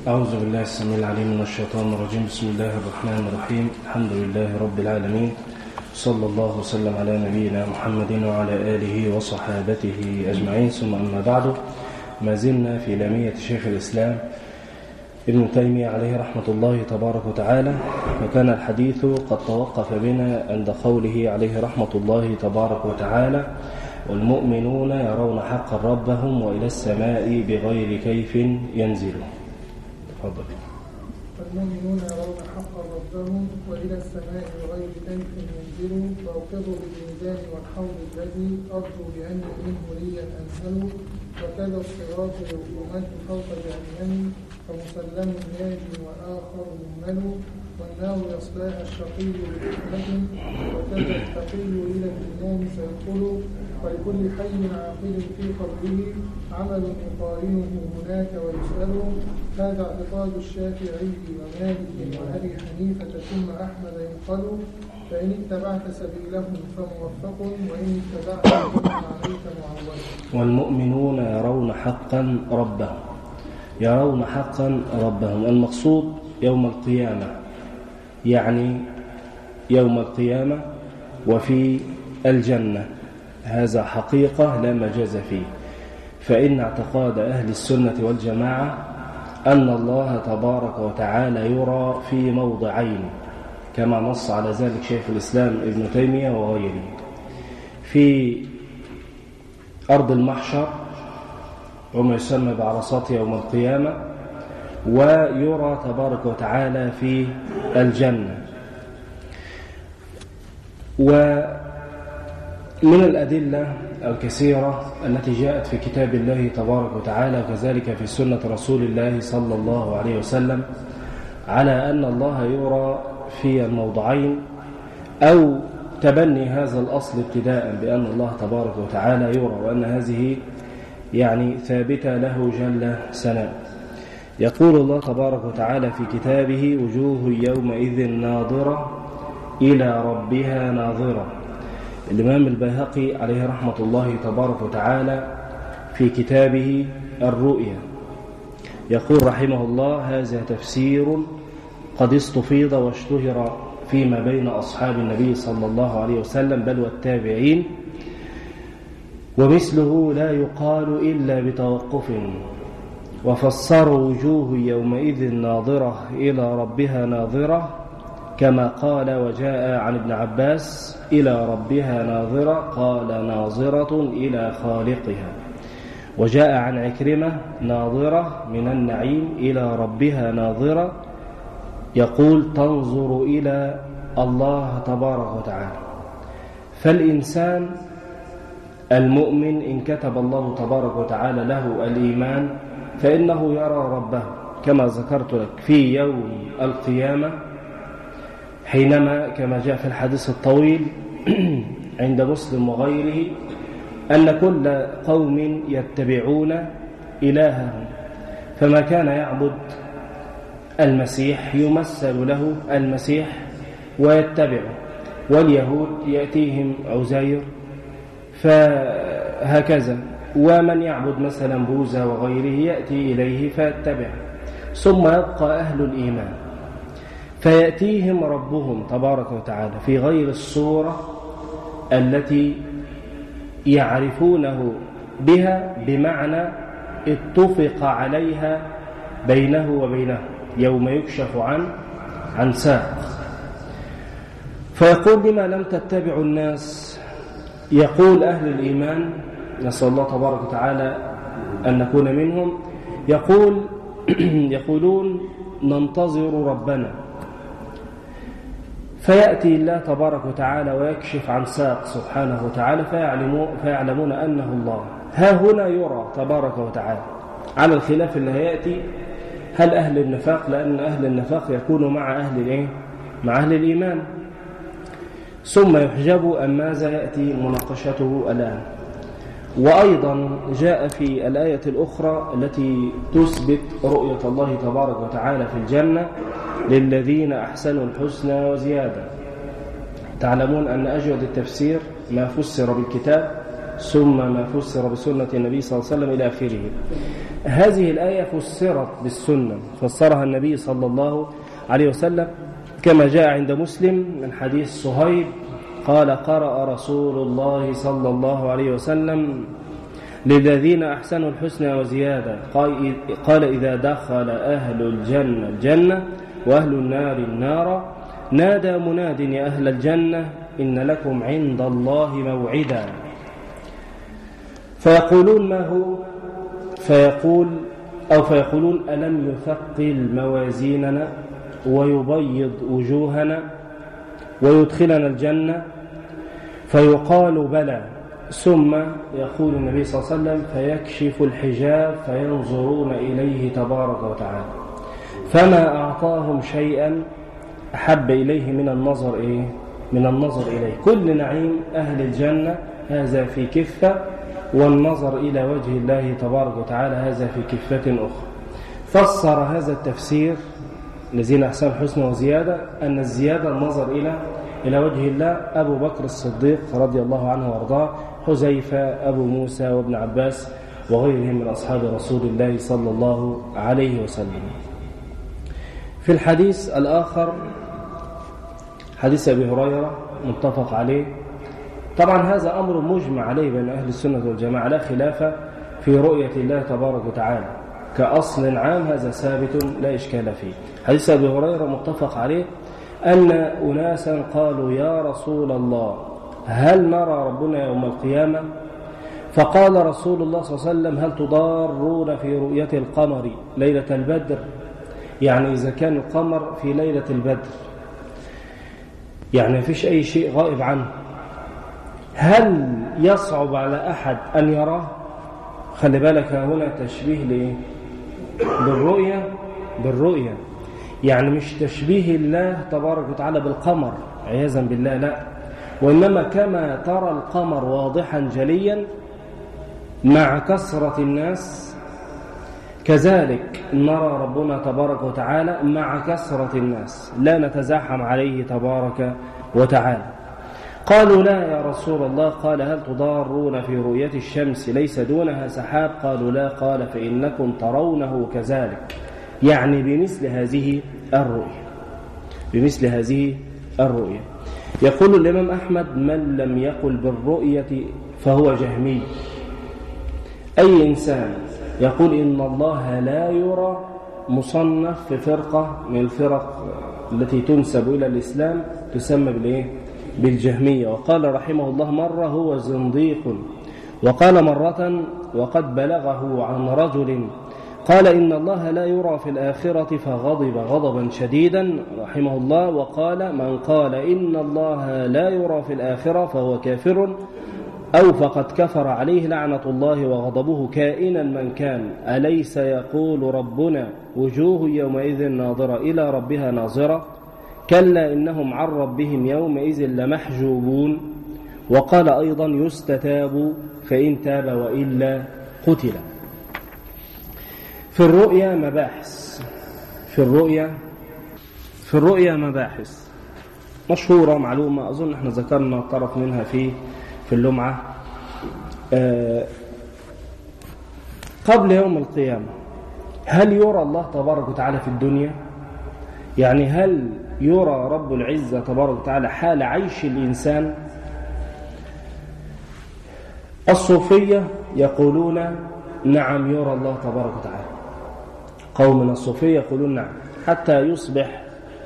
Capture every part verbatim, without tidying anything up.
أعوذ بالله السميع العليم من الشيطان الرجيم. بسم الله الرحمن الرحيم. الحمد لله رب العالمين، صلى الله وسلم على نبينا محمد وعلى آله وصحابته أجمعين، ثم أما بعد. ما زلنا في لامية شيخ الإسلام ابن تيمية عليه رحمة الله تبارك وتعالى، وكان الحديث قد توقف بنا عند قوله عليه رحمة الله تبارك وتعالى: والمؤمنون يرون حقا ربهم وإلى السماء بغير كيف ينزلون. تفضل. والمؤمنون يرون حقا ربهم وإلى السماء بغير كيف ينزلوا، فأوقظوا بالميزان والحوض الذي أرجو بأن منه لي أنزلوا، وكذا الصراط يمد فوق جهنم، فمسلم ناجي وآخر مهمل، والنار يصلاها الشقي بحكمة، وكذا التقي إلى الجنان سيدخل، ولكل حي عاقل في قبره عمل يقارنه هناك ويسأل. هذا اعتقاد الشافعي ومالك وأبي حنيفة ثم أحمد ينقل، فإن اتبعت سبيلهم فموفق، وإن اتبعت فمن عليك معول. والمؤمنون يرون حقا ربهم، يرون حقا ربهم، المقصود يوم القيامة، يعني يوم القيامة وفي الجنة، هذا حقيقة لا مجاز فيه. فإن اعتقاد أهل السنة والجماعة أن الله تبارك وتعالى يرى في موضعين، كما نص على ذلك شيخ الإسلام ابن تيمية وغيره: في أرض المحشر وما يسمى بعرصات يوم القيامة، ويرى تبارك وتعالى في الجنة. ومن الأدلة الكثيرة التي جاءت في كتاب الله تبارك وتعالى وكذلك في سنة رسول الله صلى الله عليه وسلم على أن الله يرى في الموضعين، أو تبني هذا الأصل ابتداء بأن الله تبارك وتعالى يرى، وأن هذه يعني ثابتة له جل ثناؤه. يقول الله تبارك وتعالى في كتابه: وجوه يومئذ ناظرة إلى ربها ناظرة. الإمام البيهقي عليه رحمة الله تبارك وتعالى في كتابه الرؤيا يقول رحمه الله: هذا تفسير قد استفيض واشتهر فيما بين أصحاب النبي صلى الله عليه وسلم بل والتابعين، ومثله لا يقال إلا بتوقف. وفسروا وجوه يومئذ ناظرة إلى ربها ناظرة كما قال: وجاء عن ابن عباس إلى ربها ناظرة، قال: ناظرة إلى خالقها. وجاء عن عكرمة: ناظرة من النعيم إلى ربها ناظرة، يقول: تنظر إلى الله تبارك وتعالى. فالإنسان المؤمن إن كتب الله تبارك وتعالى له الإيمان فإنه يرى ربه كما ذكرت لك في يوم القيامة، حينما كما جاء في الحديث الطويل عند مسلم وغيره أن كل قوم يتبعون إلههم، فما كان يعبد المسيح يمثل له المسيح ويتبعه، واليهود يأتيهم عزير، فهكذا، ومن يعبد مثلا بوذا وغيره يأتي إليه فيتبعه. ثم يبقى أهل الإيمان فيأتيهم ربهم تبارك وتعالى في غير الصورة التي يعرفونه بها، بمعنى اتفق عليها بينه وبينه يوم يكشف عن عن ساق. فيقول: لما لم تتبعوا الناس؟ يقول أهل الإيمان، نسأل الله تبارك وتعالى أن نكون منهم، يقول يقولون: ننتظر ربنا. فيأتي الله تبارك وتعالى ويكشف عن ساق سبحانه وتعالى، فيعلمون أنه الله. ها هنا يرى تبارك وتعالى، على الخلاف اللي هيأتي هل أهل النفاق، لأن أهل النفاق يكونوا مع أهل الإيه؟ مع أهل الإيمان. ثم يحجب أم ماذا يأتي مناقشته الآن. وأيضا جاء في الآية الأخرى التي تثبت رؤية الله تبارك وتعالى في الجنة: للذين أحسنوا الحسنى وزيادة. تعلمون أن أجود التفسير ما فسر بالكتاب ثم ما فسر بسنة النبي صلى الله عليه وسلم إلى آخره. هذه الآية فسرت بالسنة، فسرها النبي صلى الله عليه وسلم كما جاء عند مسلم من حديث صهيب قال قرأ رسول الله صلى الله عليه وسلم للذين أحسنوا الحسنى وزيادة قال إذا دخل أهل الجنة الجنة وأهل النار النار نادى مناد يا أهل الجنة إن لكم عند الله موعدا فيقولون ما هو فيقول أو فيقولون ألم يثقل موازيننا ويبيض وجوهنا ويدخلنا الجنة فيقال بلى ثم يقول النبي صلى الله عليه وسلم فيكشف الحجاب فينظرون إليه تبارك وتعالى فما أعطاهم شيئا أحب إليه من النظر إيه؟ من النظر إليه. كل نعيم أهل الجنة هذا في كفة، والنظر إلى وجه الله تبارك وتعالى هذا في كفة أخرى. فسر هذا التفسير الذين أحسنوا الحسنى وزيادة أن الزيادة النظر إلى إلى وجه الله أبو بكر الصديق رضي الله عنه وارضاه، حذيفة، أبو موسى وابن عباس وغيرهم من أصحاب رسول الله صلى الله عليه وسلم. في الحديث الآخر حديث أبي هريرة متفق عليه، طبعا هذا أمر مجمع عليه بين أهل السنة والجماعة، لا خلاف في رؤية الله تبارك وتعالى كأصل عام، هذا ثابت لا إشكال فيه. حديث أبي هريرة متفق عليه أن أناسا قالوا يا رسول الله هل نرى ربنا يوم القيامة؟ فقال رسول الله صلى الله عليه وسلم هل تضارون في رؤية القمر ليلة البدر؟ يعني إذا كان القمر في ليلة البدر يعني فيش أي شيء غائب عنه، هل يصعب على أحد أن يراه؟ خلي بالك هنا تشبيه لإيه؟ بالرؤية بالرؤية يعني مش تشبيه الله تبارك وتعالى بالقمر عياذا بالله، لا، وإنما كما ترى القمر واضحا جليا مع كثرة الناس كذلك نرى ربنا تبارك وتعالى مع كثرة الناس، لا نتزاحم عليه تبارك وتعالى. قالوا لا يا رسول الله، قال هل تضارون في رؤية الشمس ليس دونها سحاب؟ قالوا لا، قال فإنكم ترونه كذلك، يعني بمثل هذه الرؤية بمثل هذه الرؤية. يقول الإمام أحمد من لم يقل بالرؤية فهو جهمي. أي إنسان يقول إن الله لا يرى مصنف في فرقة من الفرق التي تنسب إلى الإسلام تسمى بالإيه؟ بالجهمية. وقال رحمه الله مرة هو زنديق، وقال مرة وقد بلغه عن رجل قال إن الله لا يرى في الآخرة فغضب غضبا شديدا رحمه الله، وقال من قال إن الله لا يرى في الآخرة فهو كافر أو فقد كفر عليه لعنة الله وغضبه كائنا من كان. أليس يقول ربنا وجوه يومئذ ناظرة إلى ربها ناظرة كلا إنهم عن ربهم يومئذ لمحجوبون. وقال أيضا يستتاب فإن تاب وإلا قتل. في الرؤيا مباحث في الرؤيا في الرؤيا مباحث مشهورة معلومة، أظن احنا ذكرنا طرف منها في في اللمعة. آه قبل يوم القيامة هل يرى الله تبارك وتعالى في الدنيا؟ يعني هل يرى رب العزة تبارك وتعالى حال عيش الإنسان؟ الصوفية يقولون نعم يرى الله تبارك وتعالى، قوم من الصوفية يقولون نعم، حتى يصبح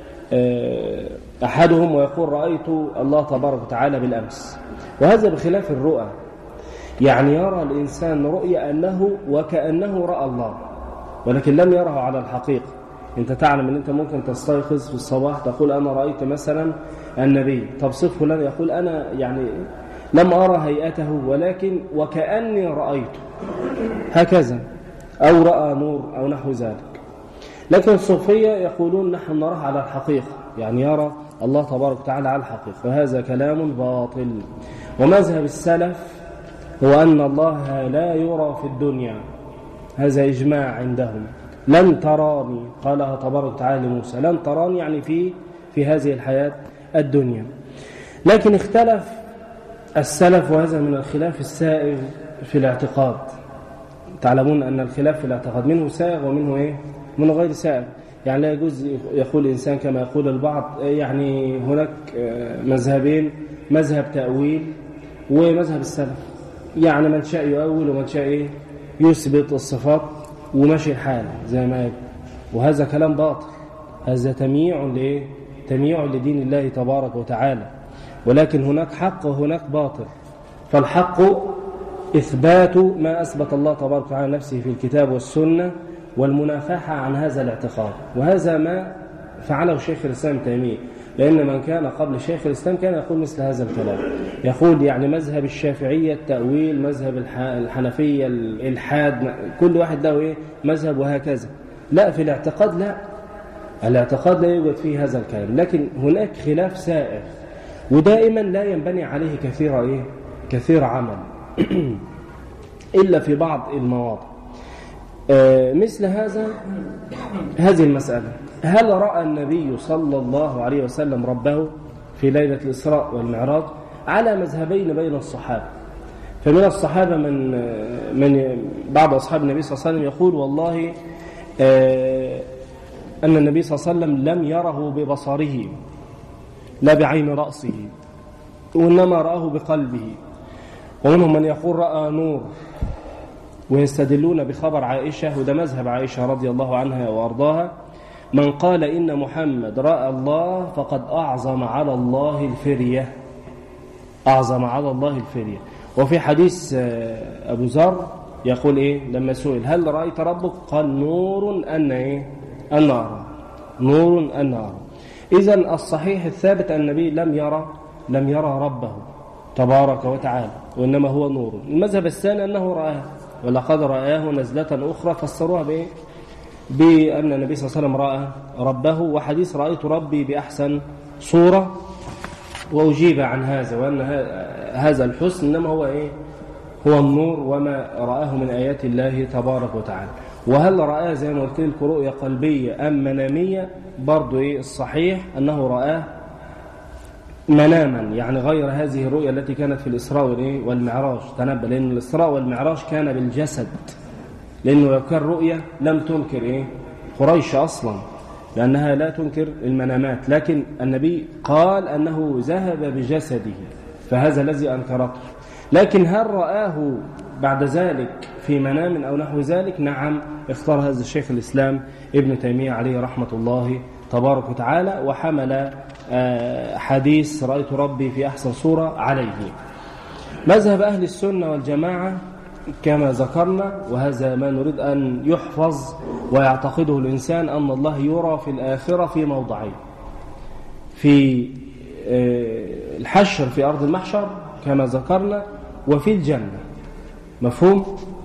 أحدهم ويقول رأيت الله تبارك وتعالى بالأمس. وهذا بخلاف الرؤى، يعني يرى الإنسان رؤيا أنه وكأنه رأى الله، ولكن لم يره على الحقيقة. أنت تعلم أن أنت ممكن تستيقظ في الصباح تقول أنا رأيت مثلا النبي، طب صفه لنا، يقول أنا يعني لم أرى هيئته ولكن وكأني رأيته، هكذا، أو رأى نور أو نحو ذلك. لكن الصوفية يقولون نحن نراه على الحقيقة، يعني يرى الله تبارك وتعالى على الحقيقة، وهذا كلام باطل. ومذهب السلف هو أن الله لا يرى في الدنيا، هذا إجماع عندهم. لن تراني قالها تبارك وتعالى لموسى، لن تراني يعني في في هذه الحياة الدنيا. لكن اختلف السلف، وهذا من الخلاف السائغ في الاعتقاد، تعلمون أن الخلاف في الاعتقاد منه سائغ ومنه إيه؟ منه غير سائغ. يعني لا يجوز يقول الإنسان كما يقول البعض يعني هناك مذهبين، مذهب تأويل ومذهب السلف، يعني من شاء يؤول ومن شاء إيه؟ يثبت الصفات ومشي الحال زي ما يقول. وهذا كلام باطل، هذا تمييع لإيه؟ تمييع لدين الله تبارك وتعالى. ولكن هناك حق وهناك باطل. فالحق إثبات ما أثبت الله تبارك وتعالى نفسه في الكتاب والسنة، والمنافحة عن هذا الاعتقاد. وهذا ما فعله شيخ الإسلام ابن تيمية، لأن من كان قبل شيخ الإسلام كان يقول مثل هذا الكلام، يقول يعني مذهب الشافعية التأويل، مذهب الحنفية الإلحاد، كل واحد له إيه؟ مذهب وهكذا. لا، في الاعتقاد لا، الاعتقاد لا يوجد فيه هذا الكلام، لكن هناك خلاف سائر ودائما لا ينبني عليه كثير إيه؟ كثير عمل إلا في بعض المواضع. آه مثل هذا هذه المسألة: هل رأى النبي صلى الله عليه وسلم ربه في ليلة الإسراء والمعراج؟ على مذهبين بين الصحابة. فمن الصحابة من من بعض أصحاب النبي صلى الله عليه وسلم يقول: والله آه أن النبي صلى الله عليه وسلم لم يره ببصره لا بعين رأسه، وإنما رآه بقلبه. ومنهم من يقول رأى نور، ويستدلون بخبر عائشة، وده مذهب عائشة رضي الله عنها وأرضاها: من قال إن محمد رأى الله فقد أعظم على الله الفرية، أعظم على الله الفرية. وفي حديث أبو ذر يقول إيه لما سئل: هل رأيت ربك؟ قال: نور أن إيه أن أرى، نور أن أرى. إذن الصحيح الثابت أن النبي لم يرى لم يرى ربه تبارك وتعالى، وإنما هو نور. المذهب الثاني أنه رآه، ولقد رآه نزلة أخرى، فسروها بإيه؟ بأن النبي صلى الله عليه وسلم رأى ربه. وحديث رأيت ربي بأحسن صورة، وأجيب عن هذا، وأن هذا الحسن إنما هو إيه؟ هو النور وما رآه من آيات الله تبارك وتعالى. وهل رآه زي ما قلت لكم رؤية قلبية أم منامية؟ برضو إيه الصحيح أنه رآه مناما، يعني غير هذه الرؤية التي كانت في الإسراء والمعراج. تنبه، لأن الإسراء والمعراج كان بالجسد، لأنه لو كان رؤية لم تنكر إيه؟ قريش أصلا، لأنها لا تنكر المنامات، لكن النبي قال أنه ذهب بجسده، فهذا الذي أنكرته. لكن هل رآه بعد ذلك في منام أو نحو ذلك؟ نعم، اختار هذا الشيخ الإسلام ابن تيمية عليه رحمة الله تبارك وتعالى، وحمل حديث رأيت ربي في أحسن صورة عليه. مذهب أهل السنة والجماعة كما ذكرنا، وهذا ما نريد أن يحفظ ويعتقده الإنسان، أن الله يرى في الآخرة في موضعين: في الحشر في أرض المحشر كما ذكرنا، وفي الجنة. مفهوم؟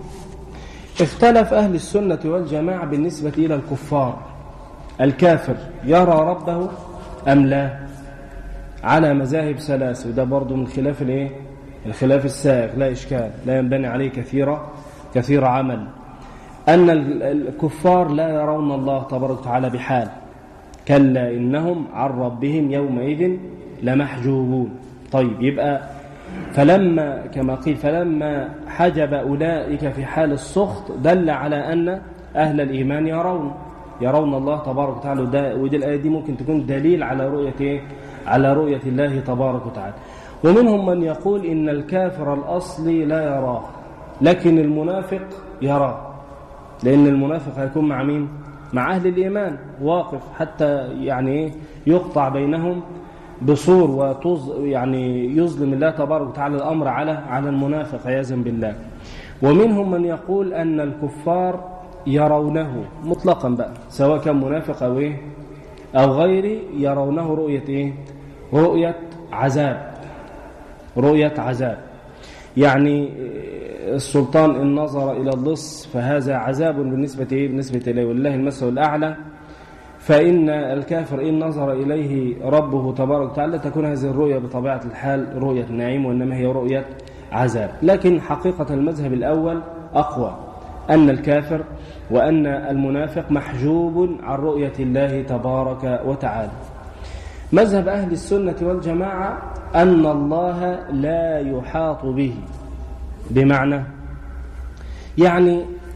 اختلف أهل السنة والجماعة بالنسبة إلى الكفار. الكافر يرى ربه أم لا؟ على مذاهب ثلاث، وده برضو من خلاف الايه؟ الخلاف السائغ، لا إشكال، لا ينبني عليه كثير كثير عمل. أن الكفار لا يرون الله تبارك وتعالى بحال، كلا إنهم عن ربهم يومئذ لمحجوبون. طيب، يبقى فلما كما قيل فلما حجب أولئك في حال السخط دل على أن أهل الإيمان يرون يرون الله تبارك وتعالى. ودي الآية دي ممكن تكون دليل على رؤية على رؤية الله تبارك وتعالى. ومنهم من يقول إن الكافر الأصلي لا يراه، لكن المنافق يراه، لأن المنافق هيكون مع مين؟ مع أهل الإيمان، واقف حتى يعني يقطع بينهم بصور وتز يعني يظلم الله تبارك وتعالى الأمر على على المنافق عياذا بالله. ومنهم من يقول أن الكفار يرونه مطلقا بقى، سواء كان منافق أو إيه أو غيره، يرونه رؤية إيه؟ رؤية عذاب، رؤية عذاب. يعني السلطان إن نظر إلى اللص فهذا عذاب بالنسبة إيه؟ بالنسبة إليه، والله المثل الأعلى. فإن الكافر إن نظر إليه ربه تبارك وتعالى تكون هذه الرؤية بطبيعة الحال رؤية نعيم، وإنما هي رؤية عذاب. لكن حقيقة المذهب الأول أقوى، أن الكافر وأن المنافق محجوب عن رؤية الله تبارك وتعالى. مذهب أهل السنة والجماعة أن الله لا يحاط به، بمعنى يعني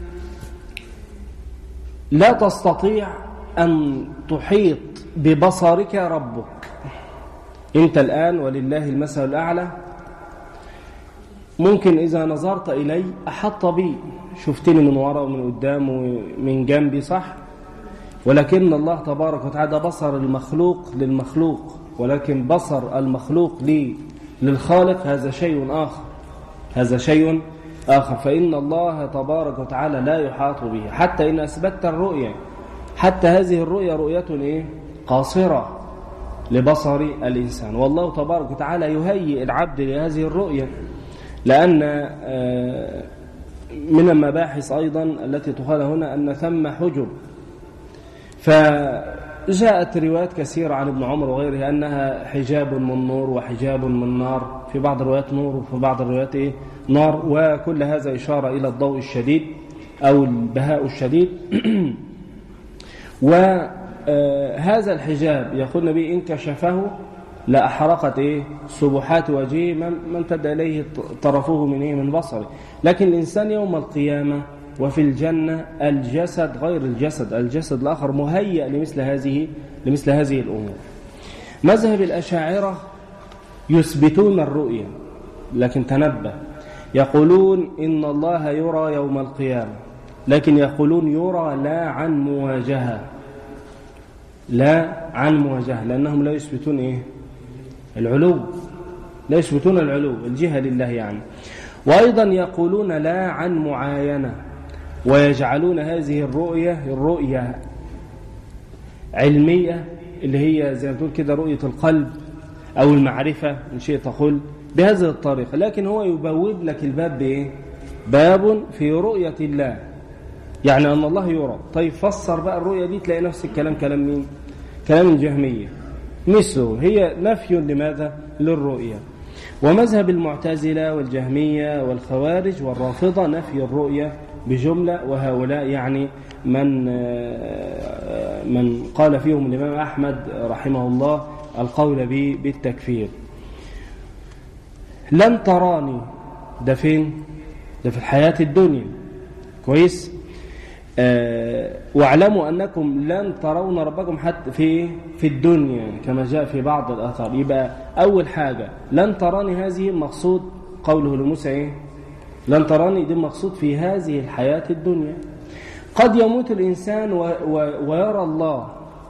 لا تستطيع أن تحيط ببصرك ربك. أنت الآن ولله المثل الأعلى، ممكن إذا نظرت إلي أحط بي، شفتني من وراء ومن قدام ومن جنبي، صح؟ ولكن الله تبارك وتعالى بصر المخلوق للمخلوق، ولكن بصر المخلوق لي للخالق هذا شيء آخر، هذا شيء آخر. فإن الله تبارك وتعالى لا يحاط به، حتى إن أثبتت الرؤية، حتى هذه الرؤية رؤية إيه؟ قاصرة لبصر الإنسان. والله تبارك وتعالى يهيئ العبد لهذه الرؤية، لأن من المباحث أيضا التي تقال هنا أن ثم حجب. فجاءت روايات كثيرة عن ابن عمر وغيره أنها حجاب من نور وحجاب من نار، في بعض الروايات نور وفي بعض الروايات إيه؟ نار، وكل هذا إشارة إلى الضوء الشديد أو البهاء الشديد. وهذا الحجاب يقول النبي إن كشفه لأحرقت إيه؟ سبحات وجهه ما امتد إليه طرفه من إيه؟ من بصره. لكن الإنسان يوم القيامة وفي الجنة الجسد غير الجسد، الجسد الآخر مهيأ لمثل هذه لمثل هذه الأمور. مذهب الأشاعرة يثبتون الرؤية، لكن تنبه، يقولون إن الله يرى يوم القيامة، لكن يقولون يرى لا عن مواجهة، لا عن مواجهة، لأنهم لا يثبتون إيه؟ العلو، لا يثبتون العلو، الجهة لله يعني. وأيضا يقولون لا عن معاينة، ويجعلون هذه الرؤية الرؤية علمية، اللي هي زي ما تقول كده رؤية القلب أو المعرفة إن شئت تقول بهذه الطريقة. لكن هو يبوب لك الباب بإيه؟ باب في رؤية الله، يعني أن الله يرى. طيب فسر بقى الرؤية دي، تلاقي نفس الكلام كلام مين؟ كلام الجهمية مثله، هي نفي لماذا؟ للرؤية. ومذهب المعتزلة والجهمية والخوارج والرافضة نفي الرؤية بجملة، وهؤلاء يعني من من قال فيهم الإمام أحمد رحمه الله القول بالتكفير. لن تراني، ده فين؟ ده في الحياة الدنيا، كويس؟ أه واعلموا أنكم لن ترون ربكم حتى في في الدنيا كما جاء في بعض الآثار. يبقى أول حاجة لن تراني، هذه مقصود قوله لموسى إيه؟ لن تراني، دي مقصود في هذه الحياة الدنيا. قد يموت الإنسان و و ويرى الله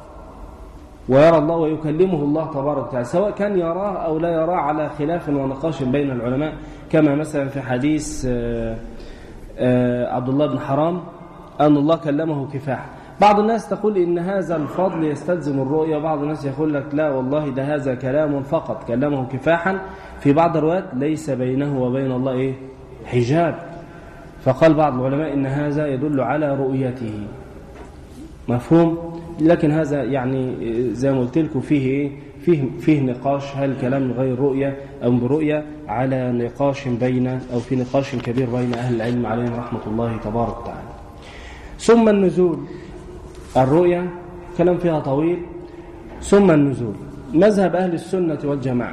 ويرى الله ويكلمه الله تبارك وتعالى، سواء كان يراه أو لا يراه، على خلاف ونقاش بين العلماء، كما مثلا في حديث آآ آآ عبد الله بن حرام أن الله كلمه كفاحا. بعض الناس تقول إن هذا الفضل يستلزم الرؤية، وبعض الناس يقول لك لا والله ده هذا كلام فقط، كلمه كفاحا. في بعض الروايات ليس بينه وبين الله إيه؟ حجاب. فقال بعض العلماء إن هذا يدل على رؤيته، مفهوم؟ لكن هذا يعني زي ما قلت لكم فيه إيه؟ فيه فيه نقاش، هل كلام غير رؤية أو برؤية، على نقاش بين أو في نقاش كبير بين أهل العلم عليهم رحمة الله تبارك وتعالى. ثم النزول، الرؤية كلام فيها طويل. ثم النزول، مذهب أهل السنة والجماعة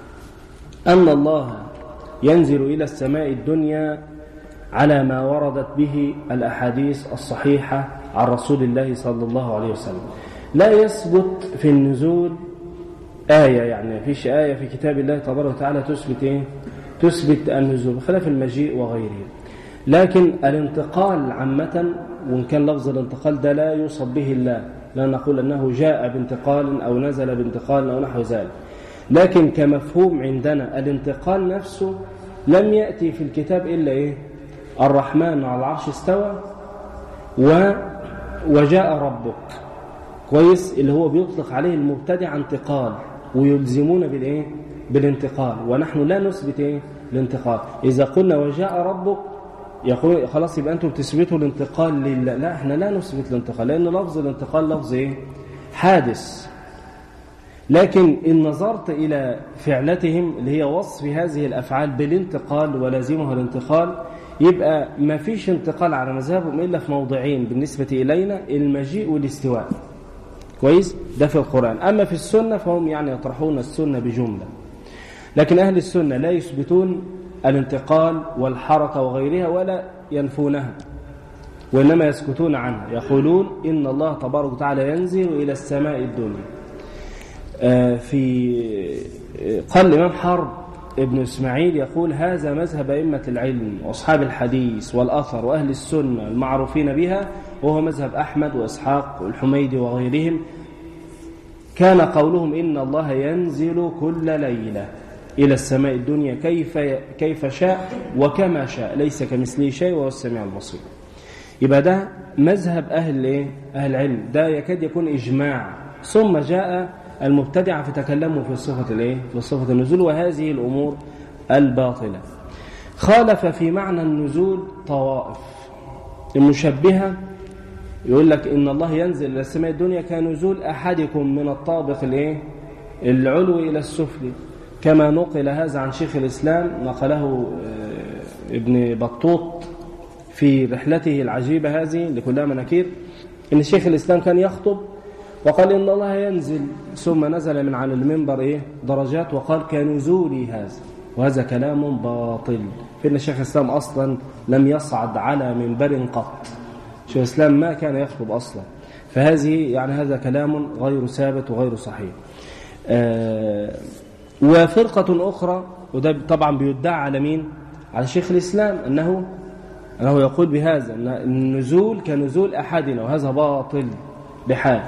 أن الله ينزل إلى السماء الدنيا على ما وردت به الأحاديث الصحيحة عن رسول الله صلى الله عليه وسلم. لا يثبت في النزول آية، يعني فيش آية في كتاب الله تبارك وتعالى تثبت إيه؟ تثبت النزول، خلاف المجيء وغيره. لكن الانتقال عامة، وإن كان لفظ الانتقال ده لا يوصف به الله، لا نقول أنه جاء بانتقال أو نزل بانتقال أو نحو ذلك، لكن كمفهوم عندنا الانتقال نفسه لم يأتي في الكتاب إلا إيه؟ الرحمن على العرش استوى و... وجاء ربك، كويس؟ اللي هو بيطلق عليه المبتدع انتقال، ويلزمون بالإيه؟ بالانتقال، ونحن لا نثبت إيه؟ الانتقال. إذا قلنا وجاء ربك يقول خلاص يبقى أنتم بتثبتوا الانتقال لله، لا احنا لا نثبت الانتقال، لأن لفظ الانتقال لفظ إيه؟ حادث. لكن إن نظرت إلى فعلتهم اللي هي وصف هذه الأفعال بالانتقال ولازمها الانتقال، يبقى ما فيش انتقال على مذهبهم إلا في موضعين بالنسبة إلينا، المجيء والاستواء، كويس؟ ده في القرآن. أما في السنة فهم يعني يطرحون السنة بجملة، لكن أهل السنة لا يثبتون الانتقال والحركة وغيرها ولا ينفونها، وإنما يسكتون عنها، يقولون إن الله تبارك وتعالى ينزل إلى السماء الدنيا. في قال الإمام حرب ابن إسماعيل يقول هذا مذهب أئمة العلم وأصحاب الحديث والأثر وأهل السنة المعروفين بها، وهو مذهب أحمد وإسحاق والحميدي وغيرهم. كان قولهم إن الله ينزل كل ليلة إلى السماء الدنيا كيف كيف شاء وكما شاء، ليس كمثله شيء وهو السميع البصير. يبقى ده مذهب أهل إيه؟ أهل العلم، ده يكاد يكون إجماع. ثم جاء المبتدعة فتكلموا في صفة الإيه؟ في صفة النزول، وهذه الأمور الباطلة. خالف في معنى النزول طوائف. المشبهة يقول لك إن الله ينزل إلى السماء الدنيا كنزول أحدكم من الطابق الإيه؟ العلوي إلى السفلي، كما نقل هذا عن شيخ الإسلام، نقله ابن بطوط في رحلته العجيبة هذه اللي كلها مناكير، إن شيخ الإسلام كان يخطب وقال إن الله ينزل، ثم نزل من على المنبر إيه؟ درجات، وقال كنزولي هذا، وهذا كلام باطل، فإن شيخ الإسلام أصلا لم يصعد على منبر قط، شيخ الإسلام ما كان يخطب أصلا، فهذه يعني هذا كلام غير ثابت وغير صحيح. آه وفرقة أخرى، وده طبعا بيدعى على مين؟ على شيخ الإسلام، أنه أنه يقول بهذا أن النزول كنزول أحدنا، وهذا باطل بحال.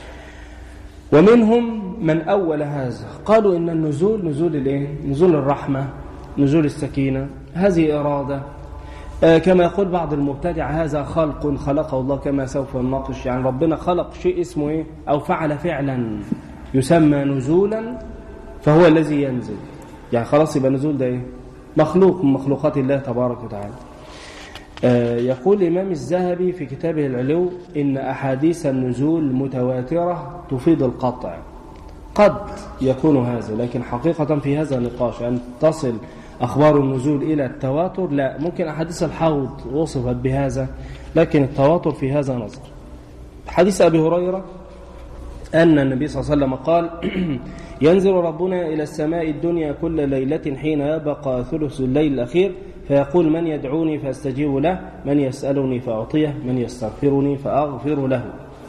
ومنهم من أول هذا، قالوا إن النزول نزول الإيه؟ نزول الرحمة، نزول السكينة، هذه إرادة. آه كما يقول بعض المبتدع هذا خلق خلقه الله، كما سوف نناقش، يعني ربنا خلق شيء اسمه إيه؟ أو فعل فعلا يسمى نزولا فهو الذي ينزل، يعني خلاص يبقى نزول ده إيه؟ مخلوق من مخلوقات الله تبارك وتعالى. آه يقول الإمام الذهبي في كتابه العلو إن أحاديث النزول متواترة تفيد القطع. قد يكون هذا، لكن حقيقة في هذا نقاش أن تصل أخبار النزول إلى التواتر، لا، ممكن أحاديث الحوض وصفت بهذا، لكن التواتر في هذا نظر. حديث أبي هريرة أن النبي صلى الله عليه وسلم قال ينزل ربنا إلى السماء الدنيا كل ليلة حين يبقى ثلث الليل الأخير، فيقول من يدعوني فأستجيب له، من يسألني فأعطيه، من يستغفرني فأغفر له.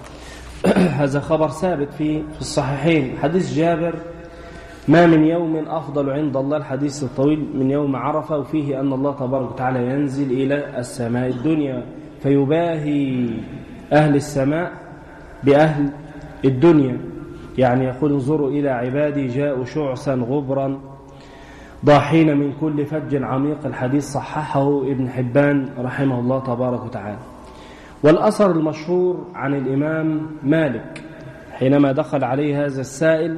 هذا خبر ثابت في في الصحيحين. حديث جابر ما من يوم أفضل عند الله، الحديث الطويل، من يوم عرفة، وفيه أن الله تبارك وتعالى ينزل إلى السماء الدنيا فيباهي أهل السماء بأهل الدنيا، يعني يقول انظروا إلى عبادي جاءوا شعثا غبرا ضاحين من كل فج عميق. الحديث صححه ابن حبان رحمه الله تبارك وتعالى. والأثر المشهور عن الإمام مالك حينما دخل عليه هذا السائل،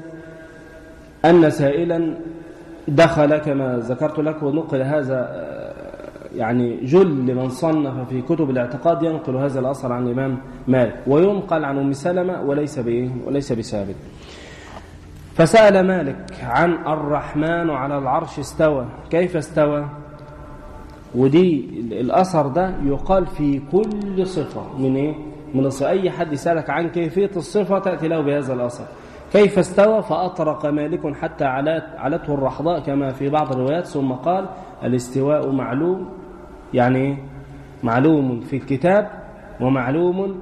أن سائلا دخل كما ذكرت لك، ونقل هذا يعني جل من صنف في كتب الاعتقاد ينقل هذا الأثر عن الإمام مالك، وينقل عن أم سلمة وليس بإيه وليس بثابت. فسأل مالك عن الرحمن على العرش استوى، كيف استوى؟ ودي الأثر ده يقال في كل صفة من إيه؟ من صفة. أي حد يسألك عن كيفية الصفة تأتي له بهذا الأثر، كيف استوى؟ فأطرق مالك حتى علت علته الرحضاء كما في بعض الروايات، ثم قال الاستواء معلوم، يعني معلوم في الكتاب ومعلوم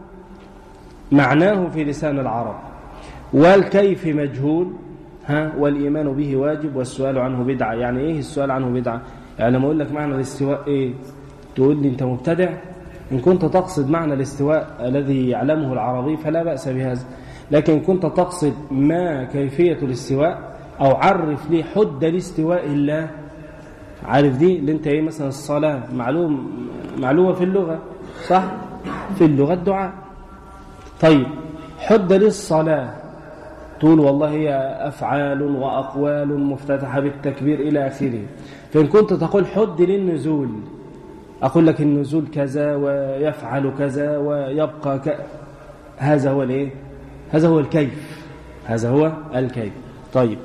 معناه في لسان العرب، والكيف مجهول، ها، والإيمان به واجب والسؤال عنه بدعة. يعني إيه السؤال عنه بدعة؟ يعني لما أقول لك معنى الاستواء إيه تقول لي أنت مبتدع. إن كنت تقصد معنى الاستواء الذي يعلمه العربي فلا بأس بهذا، لكن كنت تقصد ما كيفية الاستواء أو عرف لي حد الاستواء الله، عارف دي اللي أنت إيه، مثلا الصلاة معلوم معلومة في اللغة، صح؟ في اللغة الدعاء. طيب حد للصلاة تقول والله هي أفعال وأقوال مفتتحة بالتكبير إلى آخره. فإن كنت تقول حد للنزول أقول لك النزول كذا ويفعل كذا ويبقى ك... هذا هو الايه؟ هذا هو الكيف، هذا هو الكيف. طيب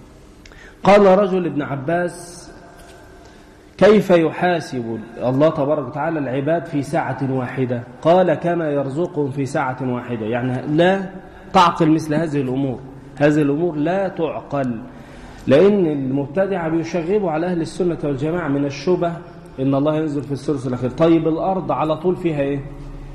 قال رجل ابن عباس كيف يحاسب الله تبارك وتعالى العباد في ساعة واحدة؟ قال كما يرزقهم في ساعة واحدة. يعني لا تعقل مثل هذه الأمور، هذه الأمور لا تعقل، لأن المبتدع بيشغبوا على أهل السنة والجماعة من الشبه إن الله ينزل في الثلث الأخير. طيب الأرض على طول فيها إيه؟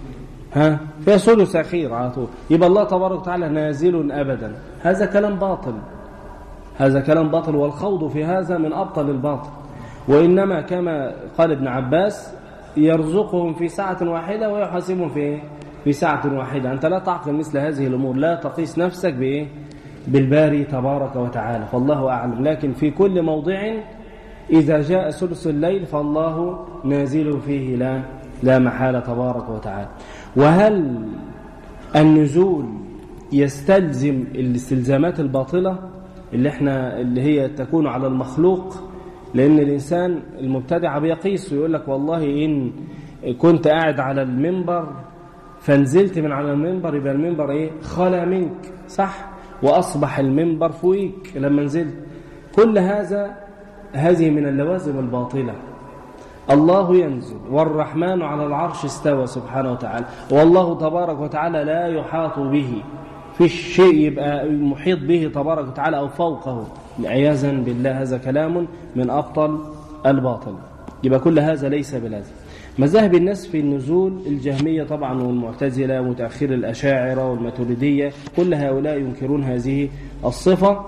ها فيها ثلث أخير على طول، يبقى الله تبارك وتعالى نازل أبدا. هذا كلام باطل، هذا كلام باطل، والخوض في هذا من أبطل الباطل. وإنما كما قال ابن عباس يرزقهم في ساعة واحدة ويحاسبهم في في ساعة واحدة. أنت لا تعقل مثل هذه الأمور، لا تقيس نفسك بإيه؟ بالباري تبارك وتعالى، فالله أعلم. لكن في كل موضع إذا جاء ثلث الليل فالله نازل فيه لا لا محالة تبارك وتعالى. وهل النزول يستلزم الاستلزامات الباطلة اللي احنا اللي هي تكون على المخلوق؟ لأن الإنسان المبتدع بيقيس ويقول لك والله إن كنت قاعد على المنبر فنزلت من على المنبر يبقى المنبر إيه؟ خلى منك، صح؟ وأصبح المنبر فوقيك لما نزلت. كل هذا هذه من اللوازم الباطلة. الله ينزل والرحمن على العرش استوى سبحانه وتعالى، والله تبارك وتعالى لا يحاط به، في الشيء يبقى محيط به تبارك وتعالى أو فوقه، عياذا بالله. هذا كلام من أبطل الباطل. يبقى كل هذا ليس بلازم. مذاهب الناس في النزول الجهمية طبعا والمعتزلة ومتأخر الأشاعرة والماتريدية، كل هؤلاء ينكرون هذه الصفة،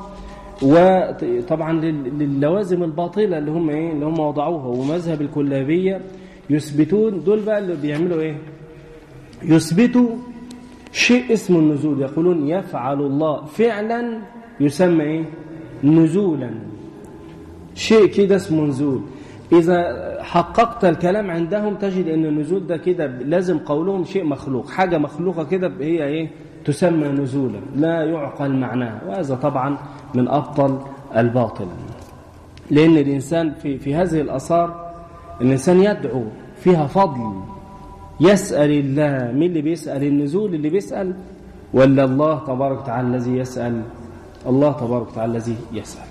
وطبعا للوازم الباطلة اللي هم ايه اللي هم وضعوها. ومذهب الكلابية يثبتون، دول بقى اللي بيعملوا ايه؟ يثبتوا شيء اسمه النزول، يقولون يفعل الله فعلا يسمى ايه؟ نزولا. شيء كده اسمه نزول. إذا حققت الكلام عندهم تجد أن النزول ده كده لازم قولهم شيء مخلوق، حاجة مخلوقة كده هي إيه؟ تسمى نزولا، لا يعقل معناها. وهذا طبعا من أبطل الباطل، لأن الإنسان في, في هذه الآثار الإنسان يدعو فيها فضل، يسأل الله. من اللي بيسأل؟ النزول اللي بيسأل ولا الله تبارك وتعالى الذي يسأل؟ الله تبارك وتعالى الذي يسأل.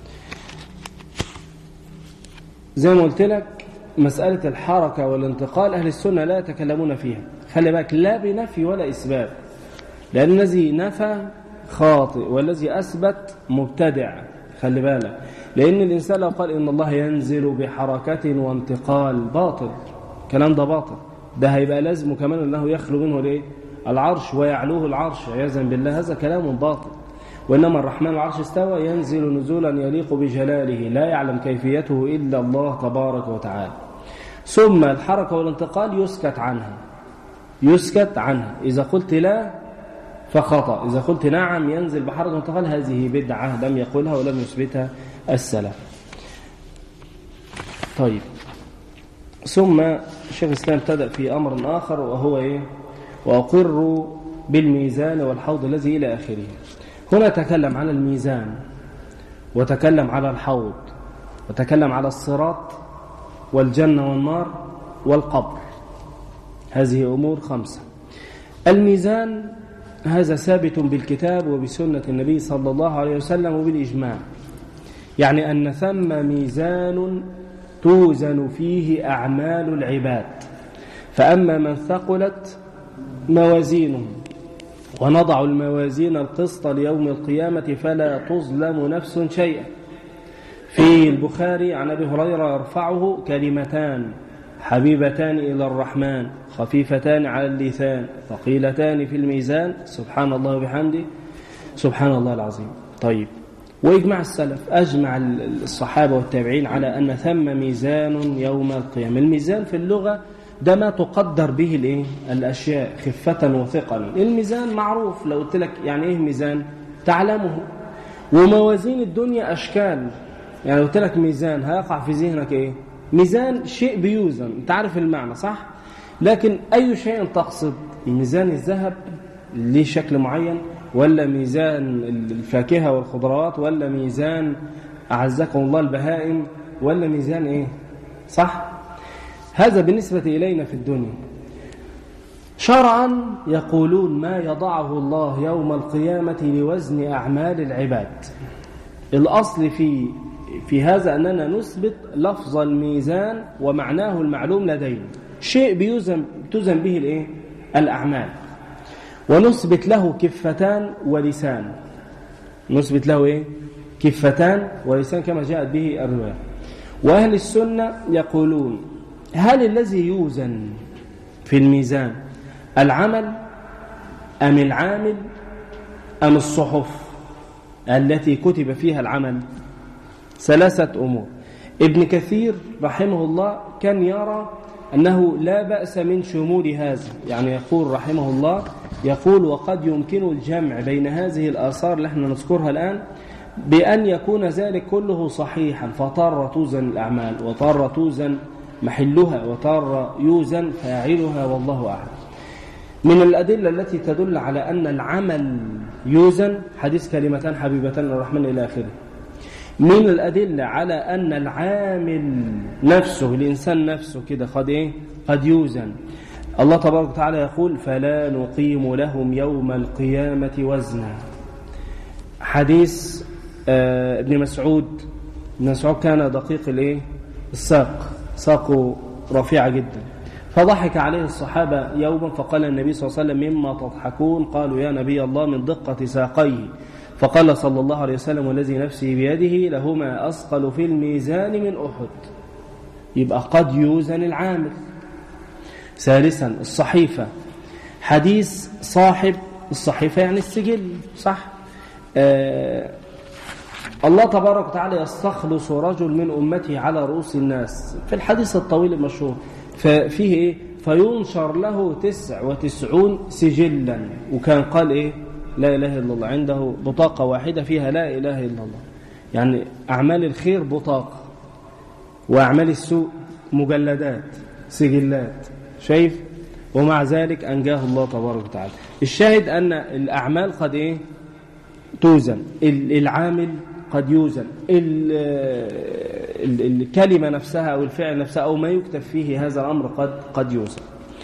زي ما قلت لك مسألة الحركة والانتقال أهل السنة لا يتكلمون فيها، خلي بالك، لا بنفي ولا إثبات، لأن الذي نفى خاطئ والذي أثبت مبتدع. خلي بالك، لأن الإنسان لو قال إن الله ينزل بحركة وانتقال باطل، كلام ده باطل، ده هيبقى لازم كمان أنه يخلو منه ليه؟ العرش ويعلوه العرش عياذا بالله، هذا كلام باطل. وإنما الرحمن العرش استوى ينزل نزولا يليق بجلاله لا يعلم كيفيته إلا الله تبارك وتعالى. ثم الحركة والانتقال يسكت عنها، يسكت عنها. إذا قلت لا فخطأ، إذا قلت نعم ينزل بحركة وانتقال هذه بدعة لم يقولها ولم يثبتها السلف. طيب، ثم الشيخ الإسلام ابتدأ في أمر آخر وهو إيه؟ وأقر بالميزان والحوض الذي إلى آخره. هنا تكلم على الميزان، وتكلم على الحوض، وتكلم على الصراط والجنة والنار والقبر. هذه أمور خمسة. الميزان هذا ثابت بالكتاب وبسنة النبي صلى الله عليه وسلم وبالإجماع، يعني أن ثم ميزان توزن فيه أعمال العباد، فأما من ثقلت موازينهم ونضع الموازين القسط ليوم القيامة فلا تظلم نفس شيئا. في البخاري عن أبي هريرة يرفعه: كلمتان حبيبتان إلى الرحمن خفيفتان على اللسان ثقيلتان في الميزان سبحان الله وبحمده سبحان الله العظيم. طيب، وإجماع السلف، أجمع الصحابة والتابعين على أن ثم ميزان يوم القيامة. الميزان في اللغة ده ما تقدر به الايه الاشياء خفة وثقلا. الميزان معروف، لو قلت لك يعني ايه ميزان تعلمه. وموازين الدنيا اشكال، يعني لو قلت لك ميزان هيقع في ذهنك ايه؟ ميزان شيء بيوزن، انت عارف المعنى صح؟ لكن اي شيء تقصد؟ ميزان الذهب ليه شكل معين، ولا ميزان الفاكهة والخضروات، ولا ميزان اعزكم الله البهائم، ولا ميزان ايه؟ صح؟ هذا بالنسبة إلينا في الدنيا. شرعا يقولون ما يضعه الله يوم القيامة لوزن أعمال العباد. الأصل في في هذا أننا نثبت لفظ الميزان ومعناه المعلوم لدينا، شيء بيوزن توزن به الإيه؟ الأعمال. ونثبت له كفتان ولسان، نثبت له إيه؟ كفتان ولسان كما جاءت به الرواية. وأهل السنة يقولون هل الذي يوزن في الميزان العمل أم العامل أم الصحف التي كتب فيها العمل؟ ثلاثة أمور. ابن كثير رحمه الله كان يرى أنه لا بأس من شمول هذا، يعني يقول رحمه الله، يقول وقد يمكن الجمع بين هذه الآثار اللي احنا نذكرها الآن بأن يكون ذلك كله صحيحا، فطر توزن الأعمال وطر توزن محلها وطر يوزن فاعلها، والله أعلم. من الأدلة التي تدل على أن العمل يوزن حديث كلمتان حبيبتان الرحمن إلى آخره. من الأدلة على أن العامل نفسه، الإنسان نفسه كده قد إيه؟ قد يوزن. الله تبارك وتعالى يقول فلا نقيم لهم يوم القيامة وزنا. حديث آه ابن مسعود. ابن مسعود كان دقيق الإيه؟ الساق، ساقه رفيعة جدا، فضحك عليه الصحابة يوما فقال النبي صلى الله عليه وسلم مما تضحكون؟ قالوا يا نبي الله من دقة ساقيه. فقال صلى الله عليه وسلم والذي نفسي بيده لهما أثقل في الميزان من أحد. يبقى قد يوزن العامل. ثالثا الصحيفة. حديث صاحب الصحيفة يعني السجل، صح؟ آه الله تبارك وتعالى يستخلص رجل من أمته على رؤوس الناس في الحديث الطويل المشهور، ففيه إيه؟ فينشر له تسع وتسعون سجلا. وكان قال إيه؟ لا إله إلا الله. عنده بطاقة واحدة فيها لا إله إلا الله. يعني أعمال الخير بطاقة، وأعمال السوء مجلدات سجلات، شايف؟ ومع ذلك أنجاه الله تبارك وتعالى. الشاهد أن الأعمال قد إيه؟ توزن. العامل قد يوزن. الكلمة نفسها أو الفعل نفسها أو ما يكتب فيه هذا الأمر قد قد يوزن.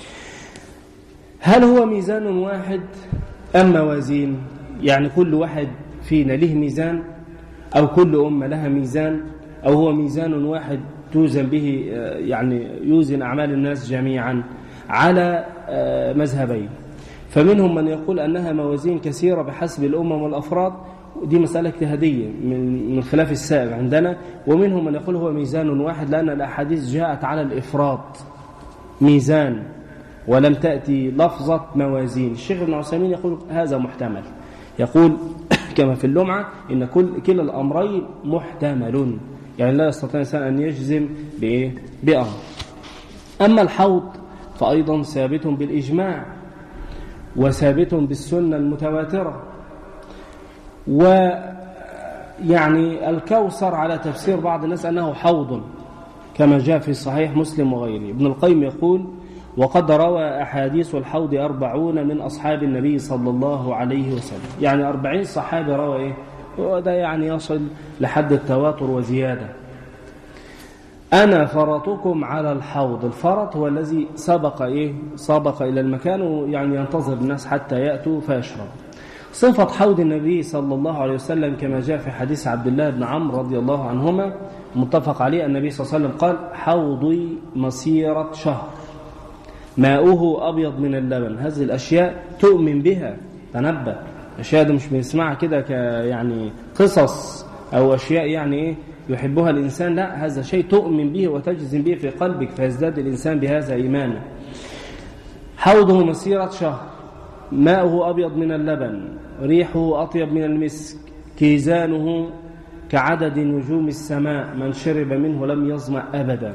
هل هو ميزان واحد أم موازين؟ يعني كل واحد فينا له ميزان، أو كل أمة لها ميزان، أو هو ميزان واحد توزن به، يعني يوزن أعمال الناس جميعا على مذهبين. فمنهم من يقول أنها موازين كثيرة بحسب الأمم والأفراد، دي مسألة اجتهادية من من خلاف السائغ عندنا. ومنهم من يقول هو ميزان واحد، لأن الأحاديث جاءت على الإفراط، ميزان ولم تأتي لفظة موازين. الشيخ ابن عثيمين يقول هذا محتمل، يقول كما في اللمعة إن كل كلا الأمرين محتمل، يعني لا يستطيع الإنسان أن يجزم بإيه؟ بأمر. أما الحوض فأيضا ثابت بالإجماع وثابت بالسنة المتواترة. ويعني الكوثر على تفسير بعض الناس أنه حوض كما جاء في صحيح مسلم وغيره. ابن القيم يقول وقد روى أحاديث الحوض أربعون من أصحاب النبي صلى الله عليه وسلم. يعني أربعين صحابي روى إيه؟ وده يعني يصل لحد التواتر وزيادة. أنا فرطكم على الحوض. الفرط هو الذي سبق إيه؟ سبق إلى المكان، ويعني ينتظر الناس حتى يأتوا فيشرب. صفة حوض النبي صلى الله عليه وسلم كما جاء في حديث عبد الله بن عمرو رضي الله عنهما متفق عليه، النبي صلى الله عليه وسلم قال حوضي مسيرة شهر ماؤه أبيض من اللبن. هذه الأشياء تؤمن بها، تنبه. أشياء دي مش بنسمعها كده ك يعني قصص أو أشياء يعني إيه يحبها الإنسان، لا، هذا شيء تؤمن به وتجزم به في قلبك، فيزداد الإنسان بهذا إيمانا. حوضه مسيرة شهر ماؤه أبيض من اللبن ريحه أطيب من المسك كيزانه كعدد نجوم السماء من شرب منه لم يظمأ أبدا.